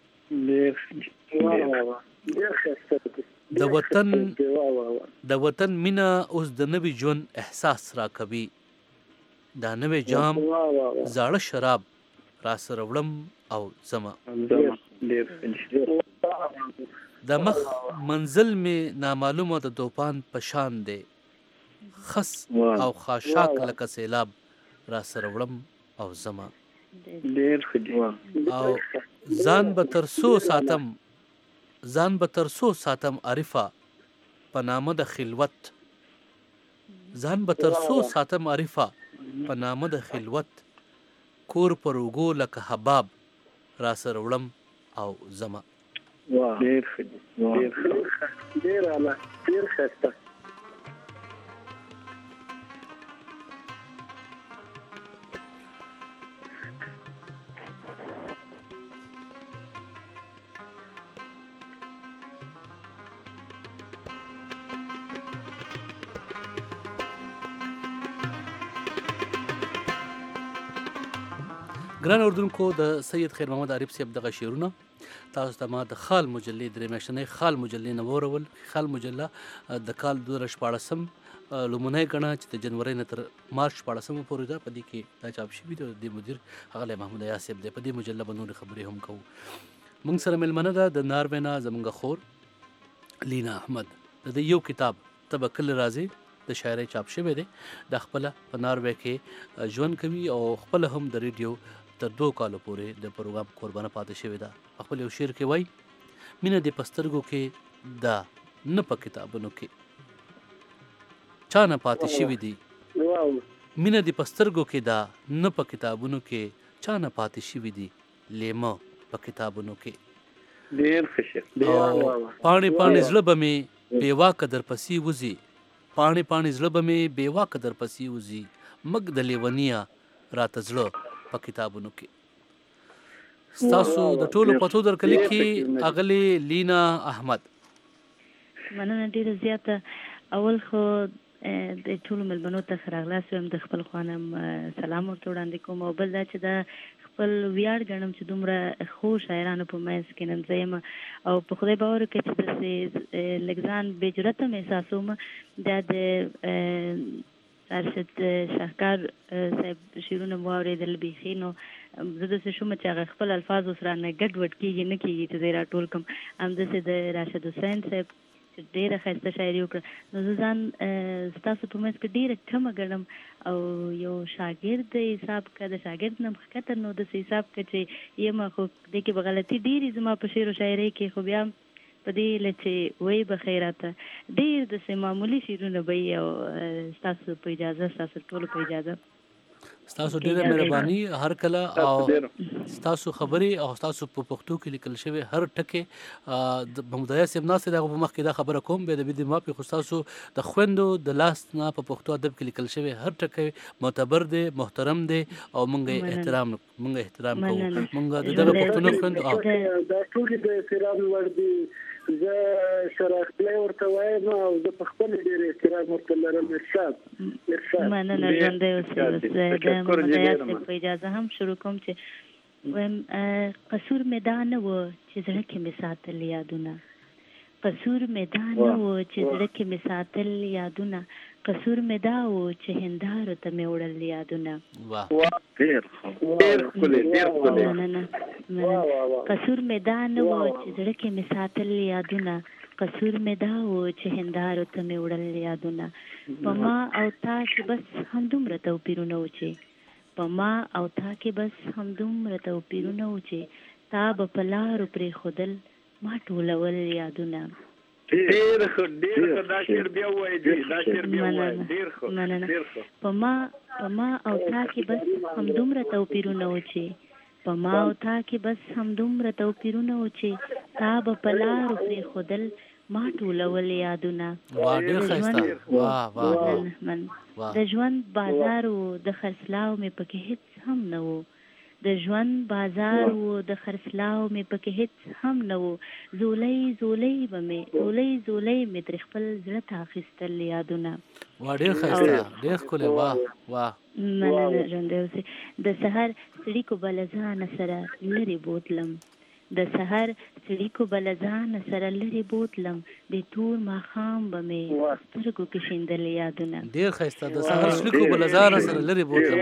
د وطن مینه اوس د نوي ژوند احساس را کوي، دا نوی جام زاړه شراب را سره وړم او زما. د مخ منزل می نامعلومه د توپان په شان دی، خس او خاشاک لکه سیلاب را سره وړم او زما. او ځان به تر څو ساتم، ځان به تر څو ساتم عارفه په نامه د خلوت، ځان به تر څو ساتم عارفه په نامه د خلوت، کور پر اوږو لکه حباب را سره وړم او زما. ډېر اعلی، ډېر ښایسته. ګران اردوونکو، د سید خیر محمد عارف صاحب دغه شعرونه تاسو ته ما د خال مجلې درې میاشتنۍ خال مجلې نه واورول. خال مجله د کال 2014 لومړنۍ ګڼه چې د جنورۍ نه تر مارچ 14 پورې ده. په دې کې دا چاپ شوي دي. د مدیر ښاغلی محمود عیاض صاحب دی. په دې مجله به نورې خبرې هم کوو. موږ سره مېلمنه ده د ناروې نه زموږ خور لینا احمد. د دې یو کتاب ته به کله راځي د شاعرۍ چاپ شوی دی. دا خپله په ناروې کې ژوند کوي او خپله هم د ریډیو تر 2 کالو پورې د پروګرام قربانه پاتې شوې ده. خپل یو شعر کې وایي مینه دې په سترګو کې ده نه په کتابونو کې چا نه پاتې شوي دي. مینه دې په سترګو کې ده نه په کتابونو کې چا نه پاتې شوي دي. لیمه په کتابونو کې ډېر ښه شعر. پاڼې پاڼې زړه به مې بې واکه در پسې وځي. پاڼې پاڼې زړه به مې بې واکه در پسې وځي. مګ د لیونیه راته زړه په کتابونو کې. ستاسو د ټولو پتو درکلي کې اغلې لینا احمد. مننه ډېره زیاته. اول خو د ټولو مېلمنو ته ښه راغلاست وایم. د خپل خوا نه سلام ورته وړاندې کوم. او بل دا چې د خپل ویاړ ګڼم چې دومره ښو شاعرانو په منځ کې نن زه یم. او په خدای باور وکړئ چې داسې لږ ځان بې جرته مې احساسوم. دا د ارشد شاهکار صاحب شعرونه مو واورېدل. بیخي نو زه داسې شوم چې هغه خپل الفاظ اوس رانه ګډ وډ کېږي نه کېږي چې زه یې راټول کړم. همداسې د راشد حسین صاحب چې ډېره ښایسته شاعري وکړه. نو زه ځان ستاسو په منځ کې ډېره کمه ګڼم او یو شاګرد حساب که د شاګرد نه ښکته نو داسې حساب که چې یم. خو دې کې به غلطي ډېرې زما په شعر و شاعرۍ کې. خو بیا په دې له چې وایي به خیراته ډېر داسې معمولي شعرونه به وي. او ستاسو په اجازه ستاسو ټولو په اجازه ستاسو ډېره مهرباني. هر کله او ستاسو خبرې او ستاسو په پښتو کې لیکل شوی هر ټکی د محمود عیاض صاحب ناست دی. هغه په مخ کې دا خبره کوم بیا د بې د مافي. خو ستاسو د خویندو د لاس نه په پښتو ادب کې لیکل شوی هر ټکی معتبر دی، محترم دی او موږ یې احترام کوو. موږ د دغه پښتنو خویندو دا ټول د احترام وړ دي. زه شراخلی ورته وایم او زه په خپل ډېر احترام ورته لرم. ارشاد مننه. ژوندی اوسئ. د محمود عیاض صاحب په اجازه هم شروع کوم چې وایم قصور مې دا نه و چې زړه کې مې ساتل یادونه. قصور مې دا نه و چې زړه کې مې ساتل یادونه. قصور مې دا و چې هندارو ته مې وړل یادونه. مننه. قصور مې دا نه و چې زړه کې مې ساتل یادونه. قصور مې دا و چې هندارو ته مې وړل یادونه. په ما او تا کې بس همدومره توپیرونه و چې په ما او تا کې بس همدومره توپیرونه و چې تا به په لارو پرېښودل ما ټولول یادونه. ډېر ښه دا شعر بیا ووایي. مننه. په ما او تا کې بس همدومره توپیرونه و چې په ما او تا کې بس همدومره توپیرونه و چې تا به په لارو پرېښودل ما ټولول یادونه. د ژوند بازار و د خرڅلاو مې پکې هېڅ هم نه و. د ژوند بازار و د خرڅلاو مې پکې هېڅ هم نه و. زولۍ به مې ترې خپل زړه ته اخیستل یادونه. ډېر ښایسته، ډېر ښکلی. مننه. ژوندی اوسئ. د سحر څړیکو به له ځانه سره لرې بوتلم. د سحر څړیکو به له ځانه سره لرې بوتلم. د تور ماښام به مې سترګو کې شیندل یادونه. ډېر ښایسته. د سحر څړیکو به له ځانه سره لرې بوتلم.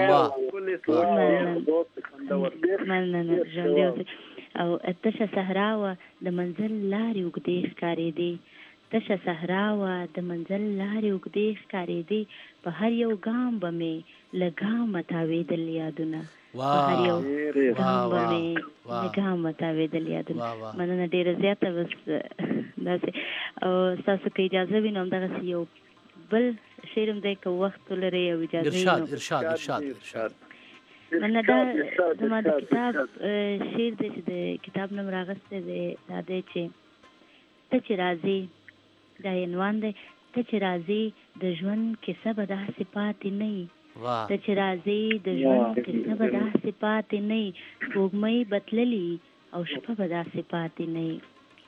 مننه. ژوندی اوسئ. او تشه صحرا وه د منزل لارې اوږدې ښکارېدې. تشه صحرا وه د منزل لارې اوږدې ښکارېدې. په هر یو ګام به مې له ګامه تاوېدل یادونه. په هر یو ګام به مې له ګامه تاوېدل یادونه. مننه ډېره زیاته. بس داسې او ستاسو که اجازه وي نو همدغسې یو بل شعر هم دی که وخت ولرئ او اجازه وي نو. ارشاد. مننه. دا زما د کتاب شعر دی چې د کتاب نوم راغستی دی. دا دی چې ته چې راځې. دا عنوان دی. ته چې راځې د ژوند کیسه به داسې پاتې نه وي. ته چې راځې د ژوند کیسه به داسې پاتې نه وي. سپوږمۍ به تللې او شپه به داسې پاتې نه وي.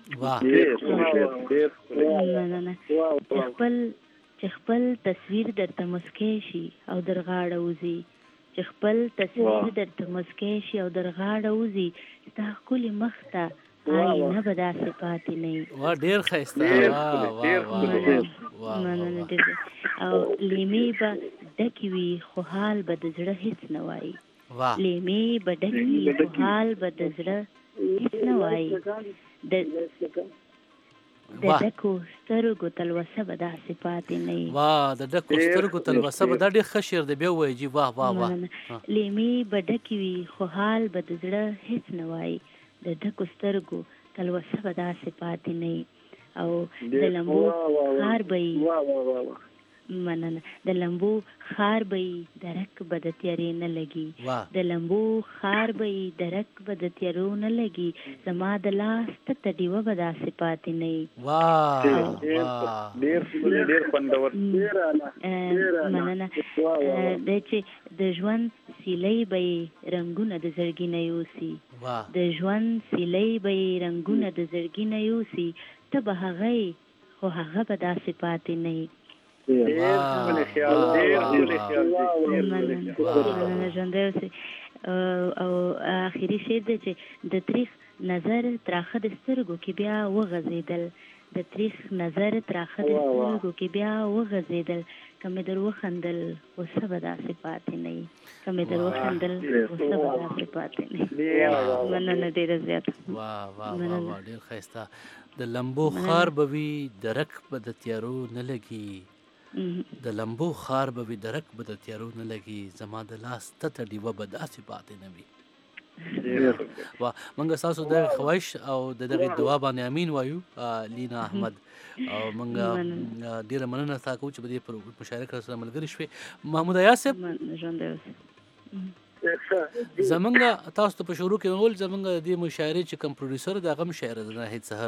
مننه. چې خپل تصویر درته مسکی شي او در غاړه وځي. چې خپل تصویر درته مسکی شي او در غاړه وځي. ستا ښکلي مخ ته آینه به داسې پاتې نه وي. وا ډېر ښایسته. مننه ډېر. او لیمې به ډکې وي خو حال به د زړه هیڅ نه وایي. لیمې به ډکې وي خو حال به د زړه هیڅ نه وایي. د ډکو سترګو تلوسه به داسې پاتې نه وي. د ډکو سترګو تلوسه به دا ډېر ښه شعر دی. بیا ووایي جي. لیمې به ډکې وي خو حال به د زړه هیڅ نه وایي. د ډکو سترګو تلوسه به داسې پاتې نه وي. او د لمبو خار به یې مننه د لمبو خار به یې درک به د تیارې نه لګي. د لمبو خار به یې درک به د تیارو نه لګي. زما د لاس ته ډیوه به داسې پاتې نه وي. مننه. دی چې د ژوند سیلۍ به یې رنګونه د زړګي نه یوسي. د ژوند سیلۍ به یې رنګونه د زړګي نه یوسي. ته به هغه یې خو هغه به داسې پاتې نه وي. ژوندی اوسئ. او آخري شعر دی چې د تریخ نظر تراخه د سترګو کې بیا وغځېدل. د تریخ نظر تراخه د سترګو کې بیا وغځېدل. که مې در وخندل غصه به داسې پاتې نه وي. که مې در وخندل غصه به داسې پاتې نه وي. مننه ډېره زیاته. ډېر ښایسته. د لمبو خار به وي درک به د تیارو نه لګي. د لمبو خار به وي درک به د تیارو نه لګي. زما د لاس ته ډیوه به داسې پاتې نه وي. منګه ستاسو دغه خواهش او د دغه دعا باندې امین وایو لینا احمد. او منګه ډیره مننه تا کوو چې په دې مشارکت سره ملګری شوې. محمود ایاز صاحب زمونږ تاسو ته په شروع کې وویل زمونږ د دې مشاعرې چې کوم پروډوسر د هغه مشاعره ده ناهید سحر.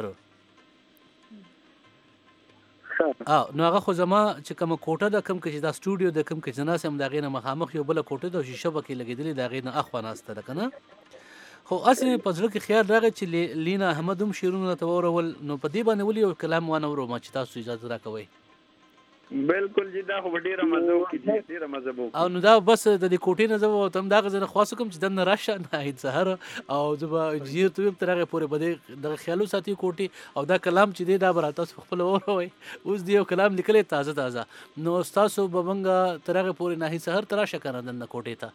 نو هغه خو زما چې کومه کوټه ده کوم کې چې دا سټوډیو ده کوم کې چې ناست یم د هغې نه مخامخ یو بله کوټه ده او شیشه پکې لګېدلې د هغې نه اخوا ناسته ده که نه. خو هسې مې په زړه کې خیال راغی چې لینا احمد هم شعرونه راته واورول. نو په دې باندې ولې یو کلام وانه ورو ما چې تاسو اجازه راکوئ. بالکل جی دا خو ډیره مزه وکړي. ډیره مزه وکړي. او نو دا بس د دې کوټې نه زه به ورته همدغه ځای نه خلاص وکړم چې دننه راشه ناهید سحر. او زه به انجینر ته ویم تر هغې پورې به دغه خیال وساتي کوټې. او دا کلام چې دی دا به را تاسو خپله واوروئ. اوس دې یو کلام لیکلی تازه تازه. نو ستاسو به موږ تر هغې پورې ناهید سحر ته راشه که نه دننه کوټې ته.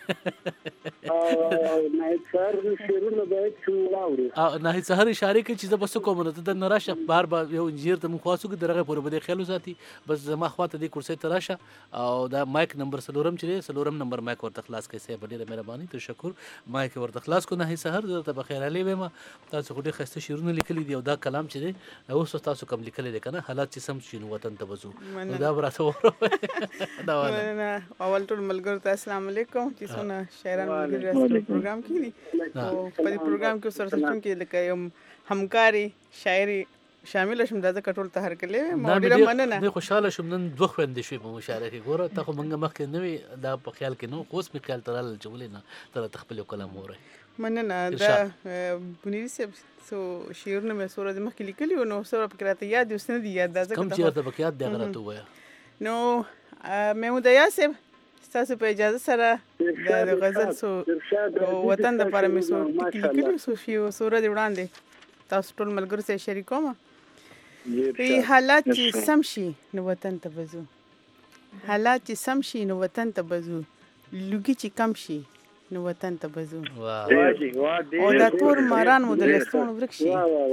ناهید سحر شعرونه باید چې واورو. ناهید سحر اشارې کوي چې زه به څه کوم نو ته دننه راشه. بار بار یو انجینر ته موږ خلاص وکړو تر هغې پورې به دې خیال وساتي. بس زما خوا ته دې کرسۍ ته راشه. او دا مایک نمبر 4 چې دی 4 نمبر مایک ورته خلاص کړئ. صاحب ډېره مهرباني تشکر. مایک ورته خلاص کړو. ناهید سحر زه ته بخیر علي وایم. تاسو خو ډېر ښایسته شعرونه لیکلي دي. او دا کلام چې دی اوس تاسو کوم لیکلی دی که نه حالات چې سم شي نو وطن ته به ځو. نو دا به راته واوروئ. اول ټول ملګرو ته السلام علیکم چې څونه شاعران ملګري راستلي پروګرام کې دي. او په دې پروګرام کې سره سره لکه یو همکاري شاعري شامل شوم. دا ځکه ټول ته هرکلی وایم. ډېره مننه. زه خوشحاله شوم نن دوه خویندې شوې په مشاعره کې. ګوره ته خو موږ مخکې نه وې دا په خیال کې نه خو اوس مې خیال ته راغلل چې ولې نه ته راته خپل یو کلام ووایې. مننه. دا بنیري صاحب څو شعرونه مې څو ورځې مخکې لیکلي وو. نو څو پکې راته یاد دي اوس نه دي یاد. دا ځکه کوم چې راته پکې یاد دی هغه راته ووایه. نو محمود ایاز صاحب ستاسو په اجازه سره د غزل څو وطن دپاره مې څو ټکي لیکلي څو ورځې وړاندې تاسو ټول ملګرو سره شریکوم. حالات چې سم شي نو وطن ته به ځو. حالات چې سم شي نو وطن ته به ځو. لوګي چې کم شي نو وطن ته به ځو. او دا تور ماران مو د لستوڼو ورک شي.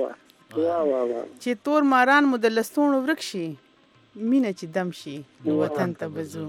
چې تور ماران مو د لستوڼو ورک شي مینه چې دم شي نو وطن ته به ځو.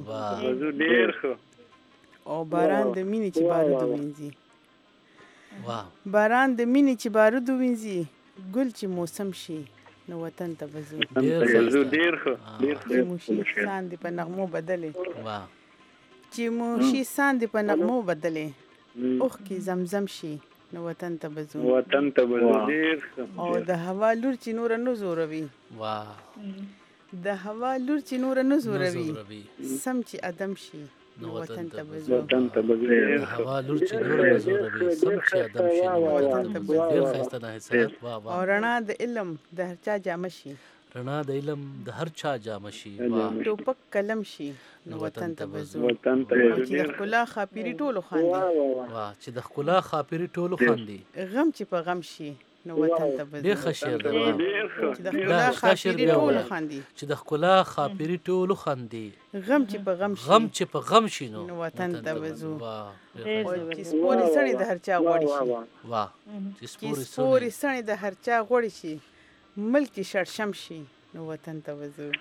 او باران د مینې چې بارودو وینځي. باران د مینې چې بارودو وینځي ګل چې موسم شي نو وطن ته به ځو. چې موشي ساندې په نغمو بدلې. چې موشي ساندې په نغمو بدلې اوښکې زمزم شي نو وطن ته به ځو. او د هوا لور چې نوره نه زوروي. د هوا لور چې نوره نه زوروي سم چې ادم شي نو وطن ته به ځو. هوا لور چې نوره نه زوروي سم چې ادم شي نو وطن ته به ځو. ډېر ښایسته ناهید صاحب. او رڼا د علم د هر چا جامه شي. رڼا د علم د هر چا جامه شي. ټوپک قلم شي نو وطن ته به ځو. چې د ښکلا خاپیري ټولو خاندي. چې د ښکلا خاپیري ټولو خاندي. غم چې په غم شي نو وطن ته به ډېر ښه شعر دی چې د ښکلا خاطرې ټول خاندي چې د ښکلا خاطرې ټول خاندي غم چې په غم شي غم چې په غم شي نو وطن ته به ځو ډېر چې سپورې سړی د هر چا غوړي شي واه چې سپورې سړی د هر چا غوړي شي ملک چې شړشم شي نو وطن ته به ځو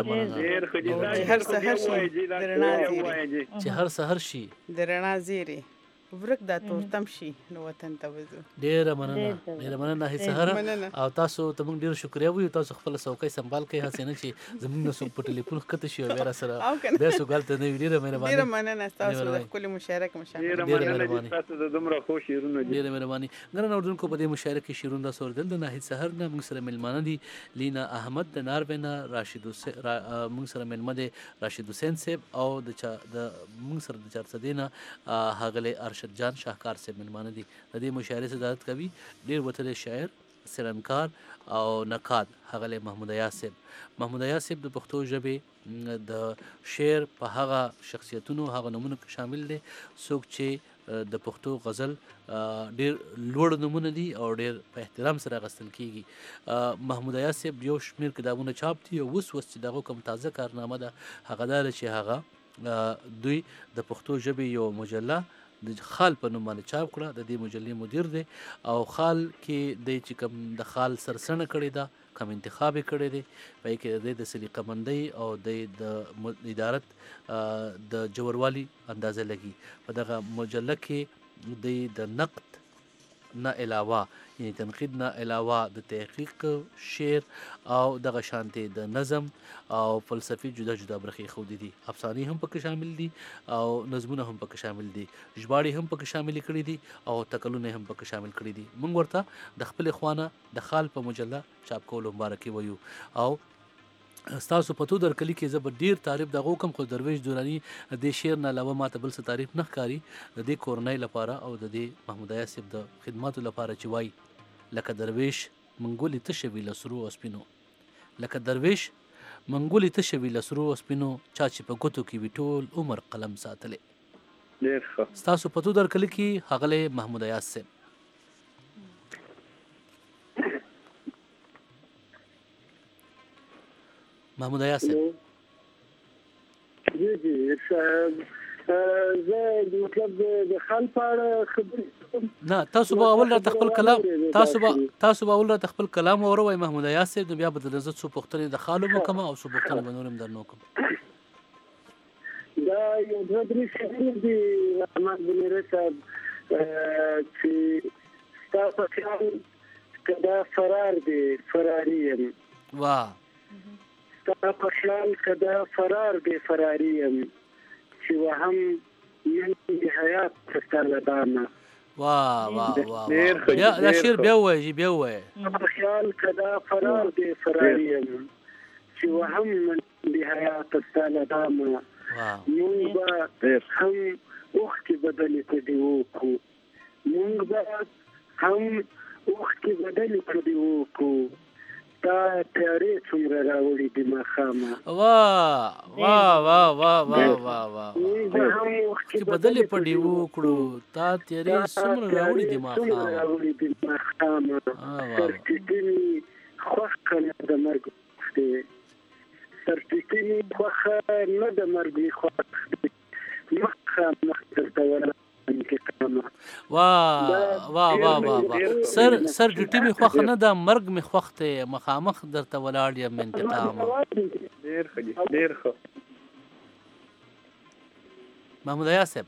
چې هر سحر شي د رڼا زیری چې هر سحر شي د رڼا زیری ورک دا تورتم شي نو وطن ته وځو ډېره مننه هیڅ سحر او تاسو ته موږ ډېر شکریا وایو تاسو خپل څوکۍ سنبال کړئ هڅه نه چې زموږ نه څوک په ټلیفون ښکته شي او بیا راسره بیا سوګال ته نه وي ډېره مننه تاسو د ښکلي مشاعره کې مشامل ډېره مننه تاسو د دومره ښو شعرونو ډېره مهرباني ګران اورېدونکو په دې مشاعره کې شعرونه داسې اورېدل د ناهید سحر نه موږ سره میلمانه دي لینا احمد د ناروې نه موږ سره میلمه دی راشد حسین صاحب او د موږ سره د چارسدې نه ښاغلی ارشد جان شاهکار صاحب میلمانه دي د دې مشاعرې صدارت کوي ډېر وتلی شاعر څېړنکار او نقاد ښاغلی محمود ایاز صاحب د پښتو ژبې د شعر په هغه شخصیتونو هغه نومونو کې شامل دی څوک چې د پښتو غزل ډېر لوړ نومونه دي او ډېر په احترام سره اخیستل کېږي محمود ایاز صاحب یو شمېر کتابونه چاپ دي او اوس چې د هغو کوم تازه کارنامه ده هغه دا ده چې هغه دوی د پښتو ژبې یو مجله د خال په نوم باندې چاپ کړه د دې مجلې مدیر دی او خال کې دی چې کوم د خال سرسنه کړې ده کوم انتخاب یې کړی دی په یې کې د سلیقه مندۍ او د ادارت د جوړوالي اندازه لګي په دغه مجله کې د نقد نه علاوه یعنی تنقید نه علاوه د تحقیق شعر او دغه شانتې د نظم او فلسفي جدا جدا برخې ښودي دي افسانې هم پکې شامل دي او نظمونه هم پکې شامل دي ژباړې هم پکې شامل کړي دي او تکلونه هم پکې شامل کړي دي موږ ورته د خپلې خوانه د خال په مجله چاپ کولو مبارکي وایو او ستاسو په تو در کلی کې زه به ډېر تعریف دغه وکم خو درویش دوراني د شعر نه علاوه ماته بل څه تعریف نه ښکاري د دې کورنۍ لپاره او د دې محمود ایاز صاحب د خدماتو لپاره چې وایي لکه درویش منګولې تشه وي له سرو او سپینو لکه درویش منګولې تشه وي له سرو او سپینو چا چې په ګوتو کې وي ټول عمر قلم ساتلی ستاسو په تو در کلی کې ښاغلی محمود ایاز صاحب محمود ایاز صاحب جی صاحب زه مطلب د خال په اړه خبرې نه تاسو به اول راته خپل کلام وروئ محمود ایاز صاحب نو بیا به د زه څو پوښتنې د خال وکړم او څو پوښتنې به نور هم درنه وکړم دا یو دوه درې شعرونه دي رحمت بنیره صاحب چې ستا په خیال که دا فرار دی فراري یم ستا په خیال که دا فرار دی فراري یم چې وهم من حیات ستا له دانه دا شعر بیا ووایه په خیال که دا فرار دی فراري یم چې وهم من حیات ستا له دانه مونږ به هم اوښکې بدلې په دې وکړو تا تیارې څومره راوړي د ماښامه اوښکې بدلې په دې وکړو تا تیارې څومره راوړي د ماښامه سرټیټنې خوښه نه د مرګ دی سرټیټنې خوښه نه د مرګ خوښ دی مخامخ درته ولاړ سر ډیټي مې خوښ نه ده مرګ مې خوښ دی مخامخ درته ولاړ یم انتقامه ډېر ښه محمود ایاز صاحب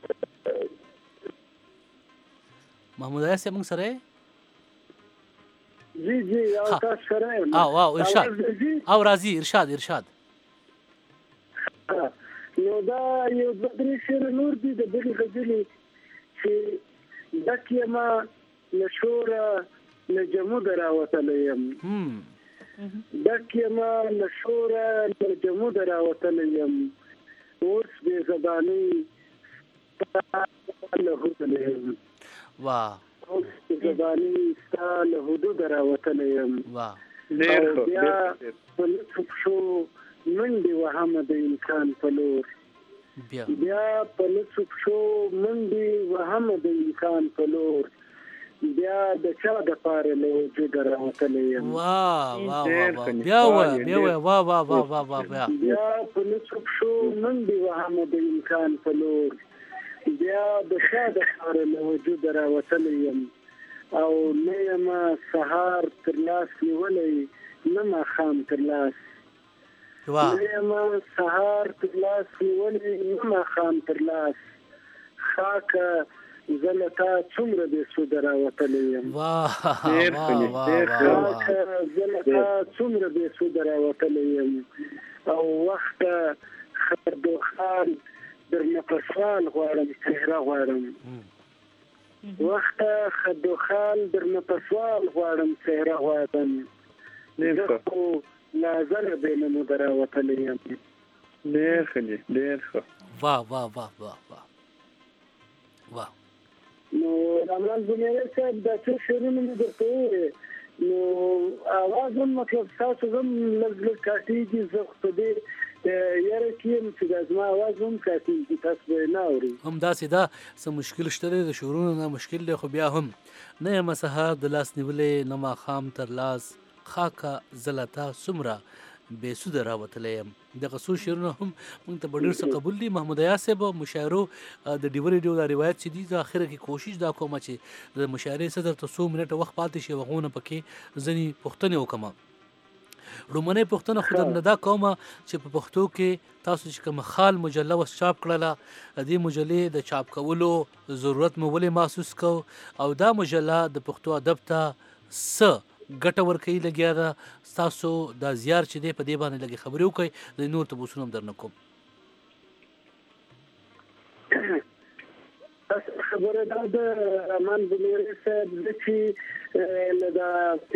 موږ سره جی او تاسو سره ارشاد او راځي ارشاد نو دا یو دوه درې شعر نور دي د بلې غزلې چې ډک یمه له شوره له جموده راوتلی یم ډک یمه له شوره له جموده راوتلی یم اوس بې زبانۍ ستا له حدوده یم اوس بې زبانۍ ستا له حدوده راوتلی یم او بیا په لطف شو منډې وهمه د انسان په لور بیا په لطف شو منډې وهمه د انسان په لور بیا د چا د پاره له وجود راوتلی یم بیا په نصف شو منډې وهم د امکان په لور بیا د چا د پاره له وجود راوتلی یم او نه یم سهار تر لاس نیولی نه ماښام تر لاس نه یم سهار تر لاس نیولی نه ماښام تر لاس خاکه زه له تا څومره بې سوده راوتلی یم زه له تا څومره بې سوده راوتلی یم او وخته خردوخان درنه په سوال غواړم چهره غواړم وخته خردوخان درنه په سوال غواړم چهره غواړم زه خو لازله بې نموده راوتلی یم ډېر ښه دی ډېر ښه نو رحمان بنیری صاحب دا څه شعرونه مې درته وویل نو اواز هم مطلب ستاسو هم لږ لږ کاټېږي زه خو په دې یاره کې یم چې دا زما اواز هم کاټېږي تاسو به یې نه اورئ همداسې دا څه مشکل شته دی د شعرونو نه مشکل دی خو بیا هم نه یم سهار د لاس نیولی نه ماښام تر لاس خاکه زه له تا څومره بې سوده راوتلی یم دغه څو شعرونه هم موږ ته په ډېر څه قبول دي محمود ایاز صاحب مشاعرو د ډیوه ریډیو دا روایت چې دي زه اخره کې کوشش دا کوم چې د مشاعرې څه درته څو منټه وخت پاتې شي هغو نه پکې ځینې پوښتنې وکړم لومړنۍ پوښتنه خو درنه دا کومه چې په پښتو کې تاسو چې کوم خال مجله وس چاپ کړله دې مجلې د چاپ کولو ضرورت مو ولې محسوس کو او دا مجله د پښتو ادب ته څه ګټه ورکوي لګیا ده ستاسو دا زیار چې دی په دې باندې لږې خبرې وکړئ د نور تبوسونه هم درنه کوم خبره دا د رحمان بنیری صاحب زه چې له دا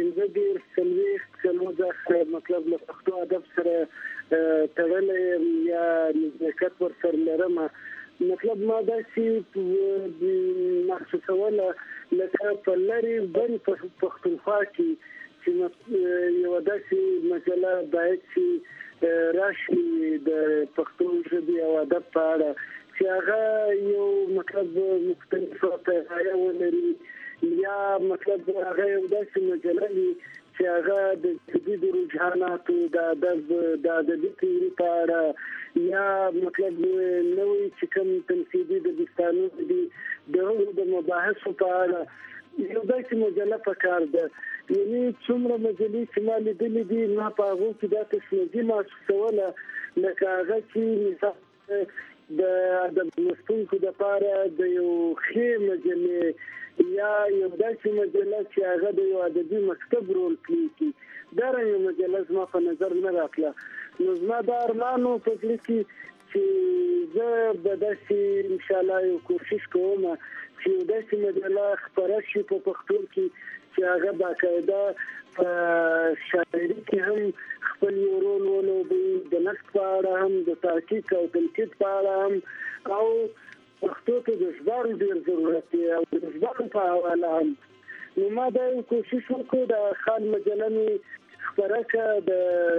15 مطلب له پښتو ادب سره تړلی یم یا نزدېکت ورسره لرم مطلب ما داسې محسوسوله لکه په لرې بن پښتونخوا کې چې یوه داسې مجله باید چې راشي د پښتو ژبې او ادب په اړه چې هغه یو مطلب مختلفه پیغایه ولري یا مطلب هغه یو داسې مجله وي چې هغه د جدید رجحاناتو د ادب د ادبي تیوري په اړه یا مطلب نوې چې کوم تنقیدي د داستانونو دي د هغو د مباحثو په اړه یو داسې مجله پکار ده یعنې څومره مجلې چې ما لیدلې دي ما په هغو کې دا تشنجي محسوسوله لکه هغه چې مثال د ادب لوستونکو دپاره د یو ښې مجلې یا یو داسې مجله چې هغه د یو ادبي مکتب رول پلی کړي دا رنګه مجله زما په نظر نه راتله نو زما دا ارمان و په زړه کې چې زه به داسې انشاءالله یو کوشش کوم چې یو داسې مجله خپره شي په پښتو کې چې هغه باقاعده په شاعري کې هم خپل یو رول ولوبوي د نقد په اړه هم د تحقیق او تنقید په اړه هم او پښتو ته د ژباړو ډېر ضرورت دی او د ژباړو په حواله هم نو ما دا یو کوشش وکړو د خال مجله مې خپره کړه د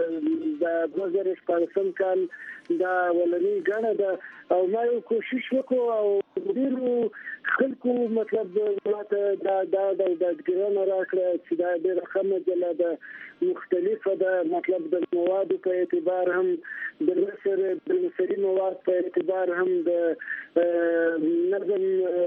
2014 کال دا اولنۍ ګڼه ده او ما یو کوشش وکړو او ډېرو خلکو مطلب ماته دا ډاډګرنه راکړه چې دا ډېره ښه مجله ده مختلفه ده مطلب د موادو په اعتبار هم د نثري مواد په اعتبار هم د نظم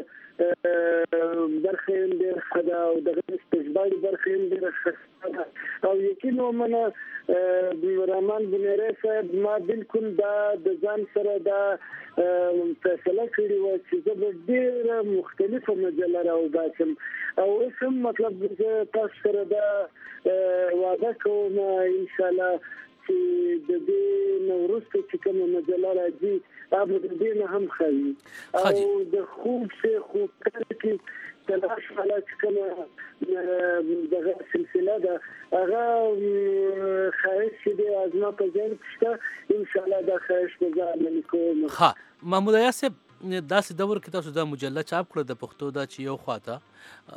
برخه هم ډېره ښه ده او د استجباري برخه هم ډېره ښه ده او یقین ومنه رحمان بنیری صاحب ما بالکل دا د ځان سره دا فیصله کړې وه چې زه به ډېره مختلفه مجله راوباسم او اوس هم مطلب زه تاسو سره دا وعده کوم انشاءالله چې د دې نه وروسته چې کومه مجله راځي هغه د دې نه هم ښه وي او د خوب کې تلاش والا چې کومه دغه سلسله ده هغه خواهش چې دی از ما په ذهن کې شته انشاءالله دا خواهش به زه عملي کوم ښه محمود ایاز صاحب داسې دور کې تاسو دا مجله چاپ کړه د پښتو دا چې یو خواته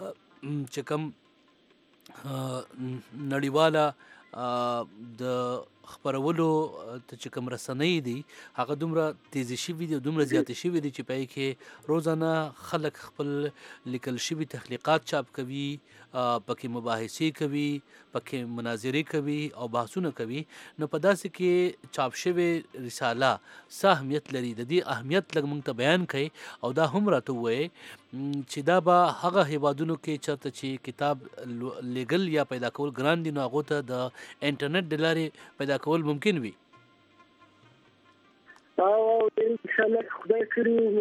چې کوم نړیواله د خبرولو ته چې کوم رسنۍ دي هغه دومره تیزی شوي دي دومره زیاتې شوي دي چې په هغې کې روزانه خلک خپل لیکل شوي تخلیقات چاپ کوي، پکې مباحثې کوي، پکې مناظرې کوي او بحثونه کوي. نو په داسې کې چاپ شوې رساله څه اهمیت لري؟ د دې اهمیت لږ موږ ته بیان کړئ او دا هم راته ووایئ چې دا به هغه هیوادونو کې چېرته چې کتاب لیږل یا پیدا کول ګران دي نو هغو ته د انټرنیټ د لارې پیدا کول ممکن وي. او انشاءالله خدای کړي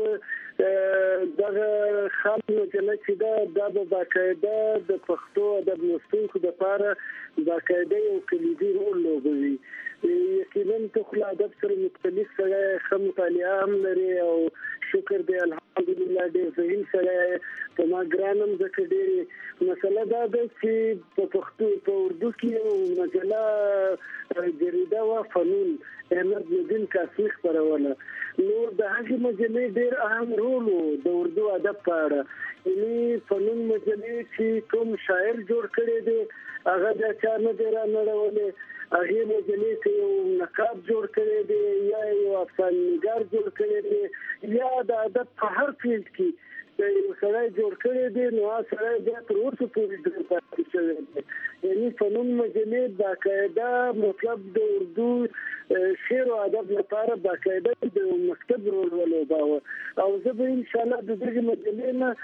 مطلب دغه خام مجله چې دا به باقاعده د پښتو ادب لوستونکو لپاره باقاعده یو کلیدي رول لوبوي. یقینا ته خو ادب سره مختلف سره ښه مطالعه هم لري او شکر دی الحمدلله ډېر ذهین سره په ما ګرانم ځکه ډېرې مسله دا ده چې په پښتو په اردو کې مجله جریده و فنون احمد الدین کاسمی خپروله. نو د هغې مجلې ډېر اهم رول و د اردو ادب په اړه. یعنې فنون مجلې چې کوم شاعر جوړ کړی دی هغه د چا نه دی رانړولی. هغې مجلې ته یو نقاب جوړ کړی دی یا یو افسانه‌نګار جوړ کړی دی یا د ادب په هر فیلډ کې یو سړی جوړ کړی دی نو هغه سړی بیا تر اوسه پورې ډېر پاتې شوی دی. یعنې فنون مجلې باقاعده مطلب د اردو شعر او ادب لپاره باقاعده د مکتب رول ولوباوه او زه به انشاءالله د دغې مجلې نه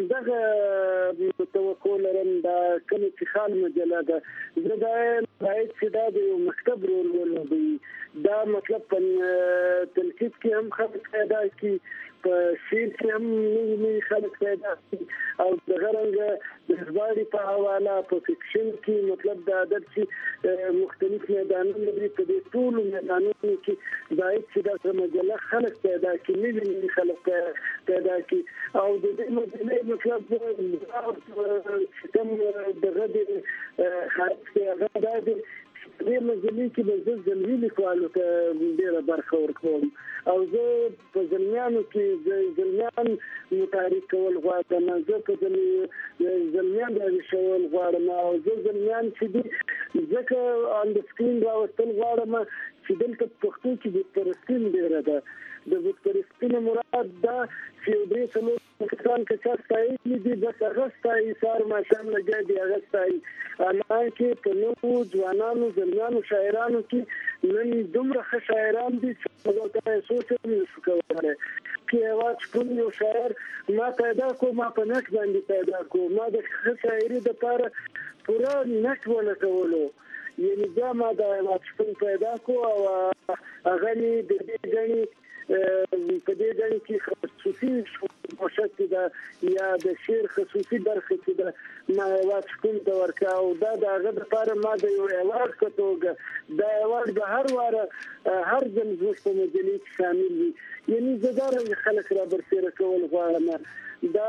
همدغه توقع لرم دا کومه چې خال مجله ده زه دا باید چې دا د یو مکتب رول ولوبوي. دا مطلب په تنقید کې هم خلک پیدا کړي، په شعر کې هم نوي خلک پیدا کړي او دغه رنګه د ژباړې په حواله په فکشن کې مطلب د ادب چې مختلف میدانونه لري په دې ټولو میدانونو کې باید چې دا مجله خلک پیدا کړي، نوي خلک پیدا کړي او د دې مجلې مطلب چې کوم دغه د خارج کې هغه دا دی دې مجلې کې به زه زلمي لیکوالو ته ډېره برخه ورکوم او زه په زلمیانو کې زلمیان متحرک کول غواړم، زه په زلمیان راویښول غواړم او زه زلمیان چې دي ځکه آن د سکرین راوستل غواړم چې دلته په پښتو کې بتپرستي ډېره ده. د بتپرستي نه مراد دا چې درې څلور کسان که چا ستایلي دي بس هغه ستایي سهار ماښام لګیا دي هغه ستایي. اما کې په نوو ځوانانو زلمیانو شاعرانو کې نن دومره ښه شاعران دي چې موږ ته سوچ هم نشو کولی. کې هېواد شپون یو شاعر ما پیدا کو ما په نک باندې پیدا کو ما د ښه شاعري دپاره پوره نک ولټولو یعنې بیا ما د هېواد شپون پیدا کو او هغه مې د دې ګڼې په دې ډله کې خصوصي موشک ده یا د شعر خصوصي برخه کې ده ما هېواد شپون ته ورکړه او دا د هغه دپاره ما د یو ایوارډ په توګه دا ایوارډ به هر واره هر ځل زموږ په مجلې کې شامل وي. یعنې زه دا رنګه خلک را برسېره کول غواړم. دا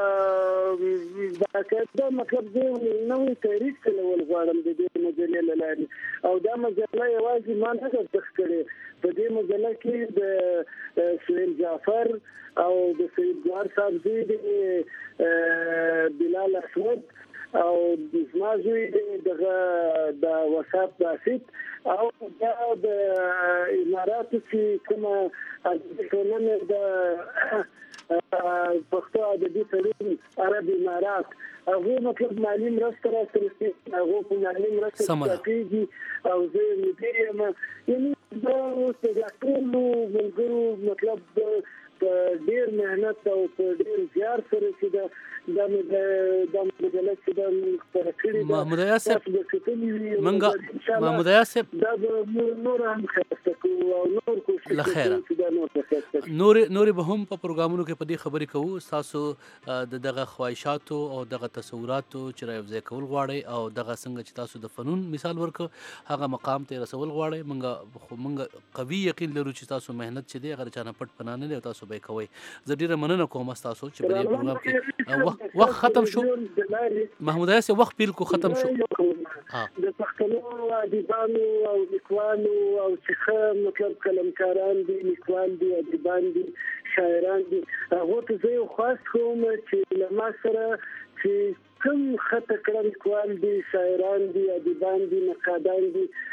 باقاعده مطلب زه نوی تحریک چلول غواړم د دې مجلې له لارې او دا مجله یوازې ما نه ده زده کړې. په دې مجله کې د سهیل جعفر او د سید ګوهر صاحب زوی دی بلال احمد او زما زوی دی دغه د وساط باسط او دا د اماراتو چې کومه ټولنه د پښتو ادبي تړون عرب امارات هغه مطلب مالی مرسته راسترسي هغه په مالی مرسته کېږي او زه مدیر یم. یعنې دا اوس د ټولو ملګرو مطلب په ډېر محنت او په ډېر زیار سره چې دا مجله چې دا خپره کړې ده محمود ایاز صاحب محمود ایاز صاحب دا به نور هم ښایسته کوو او نور کوشش لخیره نورې به هم په پروګرامونو کې په دې خبرې کوو ستاسو د دغه خواهشاتو او دغه تصوراتو چې را یوځای کول غواړئ او دغه څنګه چې تاسو د فنون مثال ورکړه هغه مقام ته رسول غواړئ. موږ قوي یقین لرو چې تاسو محنت چې دی هغه چا نه پټ پناه نه دی او تاسو به یې کوئ. زه ډېره مننه کوم ستاسو چې په دې پروګرام کې وخت ختم شو. محمود ایاز صاحب وخت بالکل ختم شو. د پښتنو ادیبانو او لیکوالو او چې مطلب قلمکاران دي لیکوال دي ادیبان دي شاعران دي هغو ته زه یو خواست کوم چې له ما سره چې کوم خطه کړه لیکوال دي شاعران دي ادیبان دي نقادان دي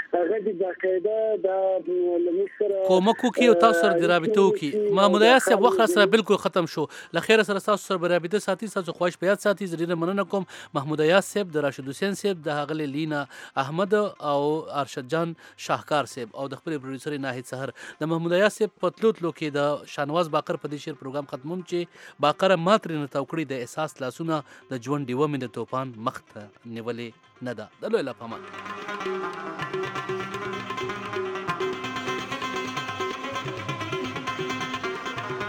هغه د باقاعده د لمسره کومک وکي او تاسو سره د رابطه وکي. محمود ایاز صاحب وخت سره بالکل ختم شو. لخير سره تاسو سره رابطه ساتي، تاسو خواهش پیاد ساتي. زړه مننه کوم محمود ایاز صاحب، د راشد حسین صاحب، د هغه لینا احمد او ارشد جان شاهکار صاحب او د خپل پروډوسر ناهید سحر. د محمود ایاز صاحب پتلوت لوکي د شانواز باقر په دې شعر پروګرام ختموم چې باقره ماتر نه توکړي د احساس لاسونه د ژوند دیوه مې د توفان مخ ته نیولې نه ده. د لوی لا پامان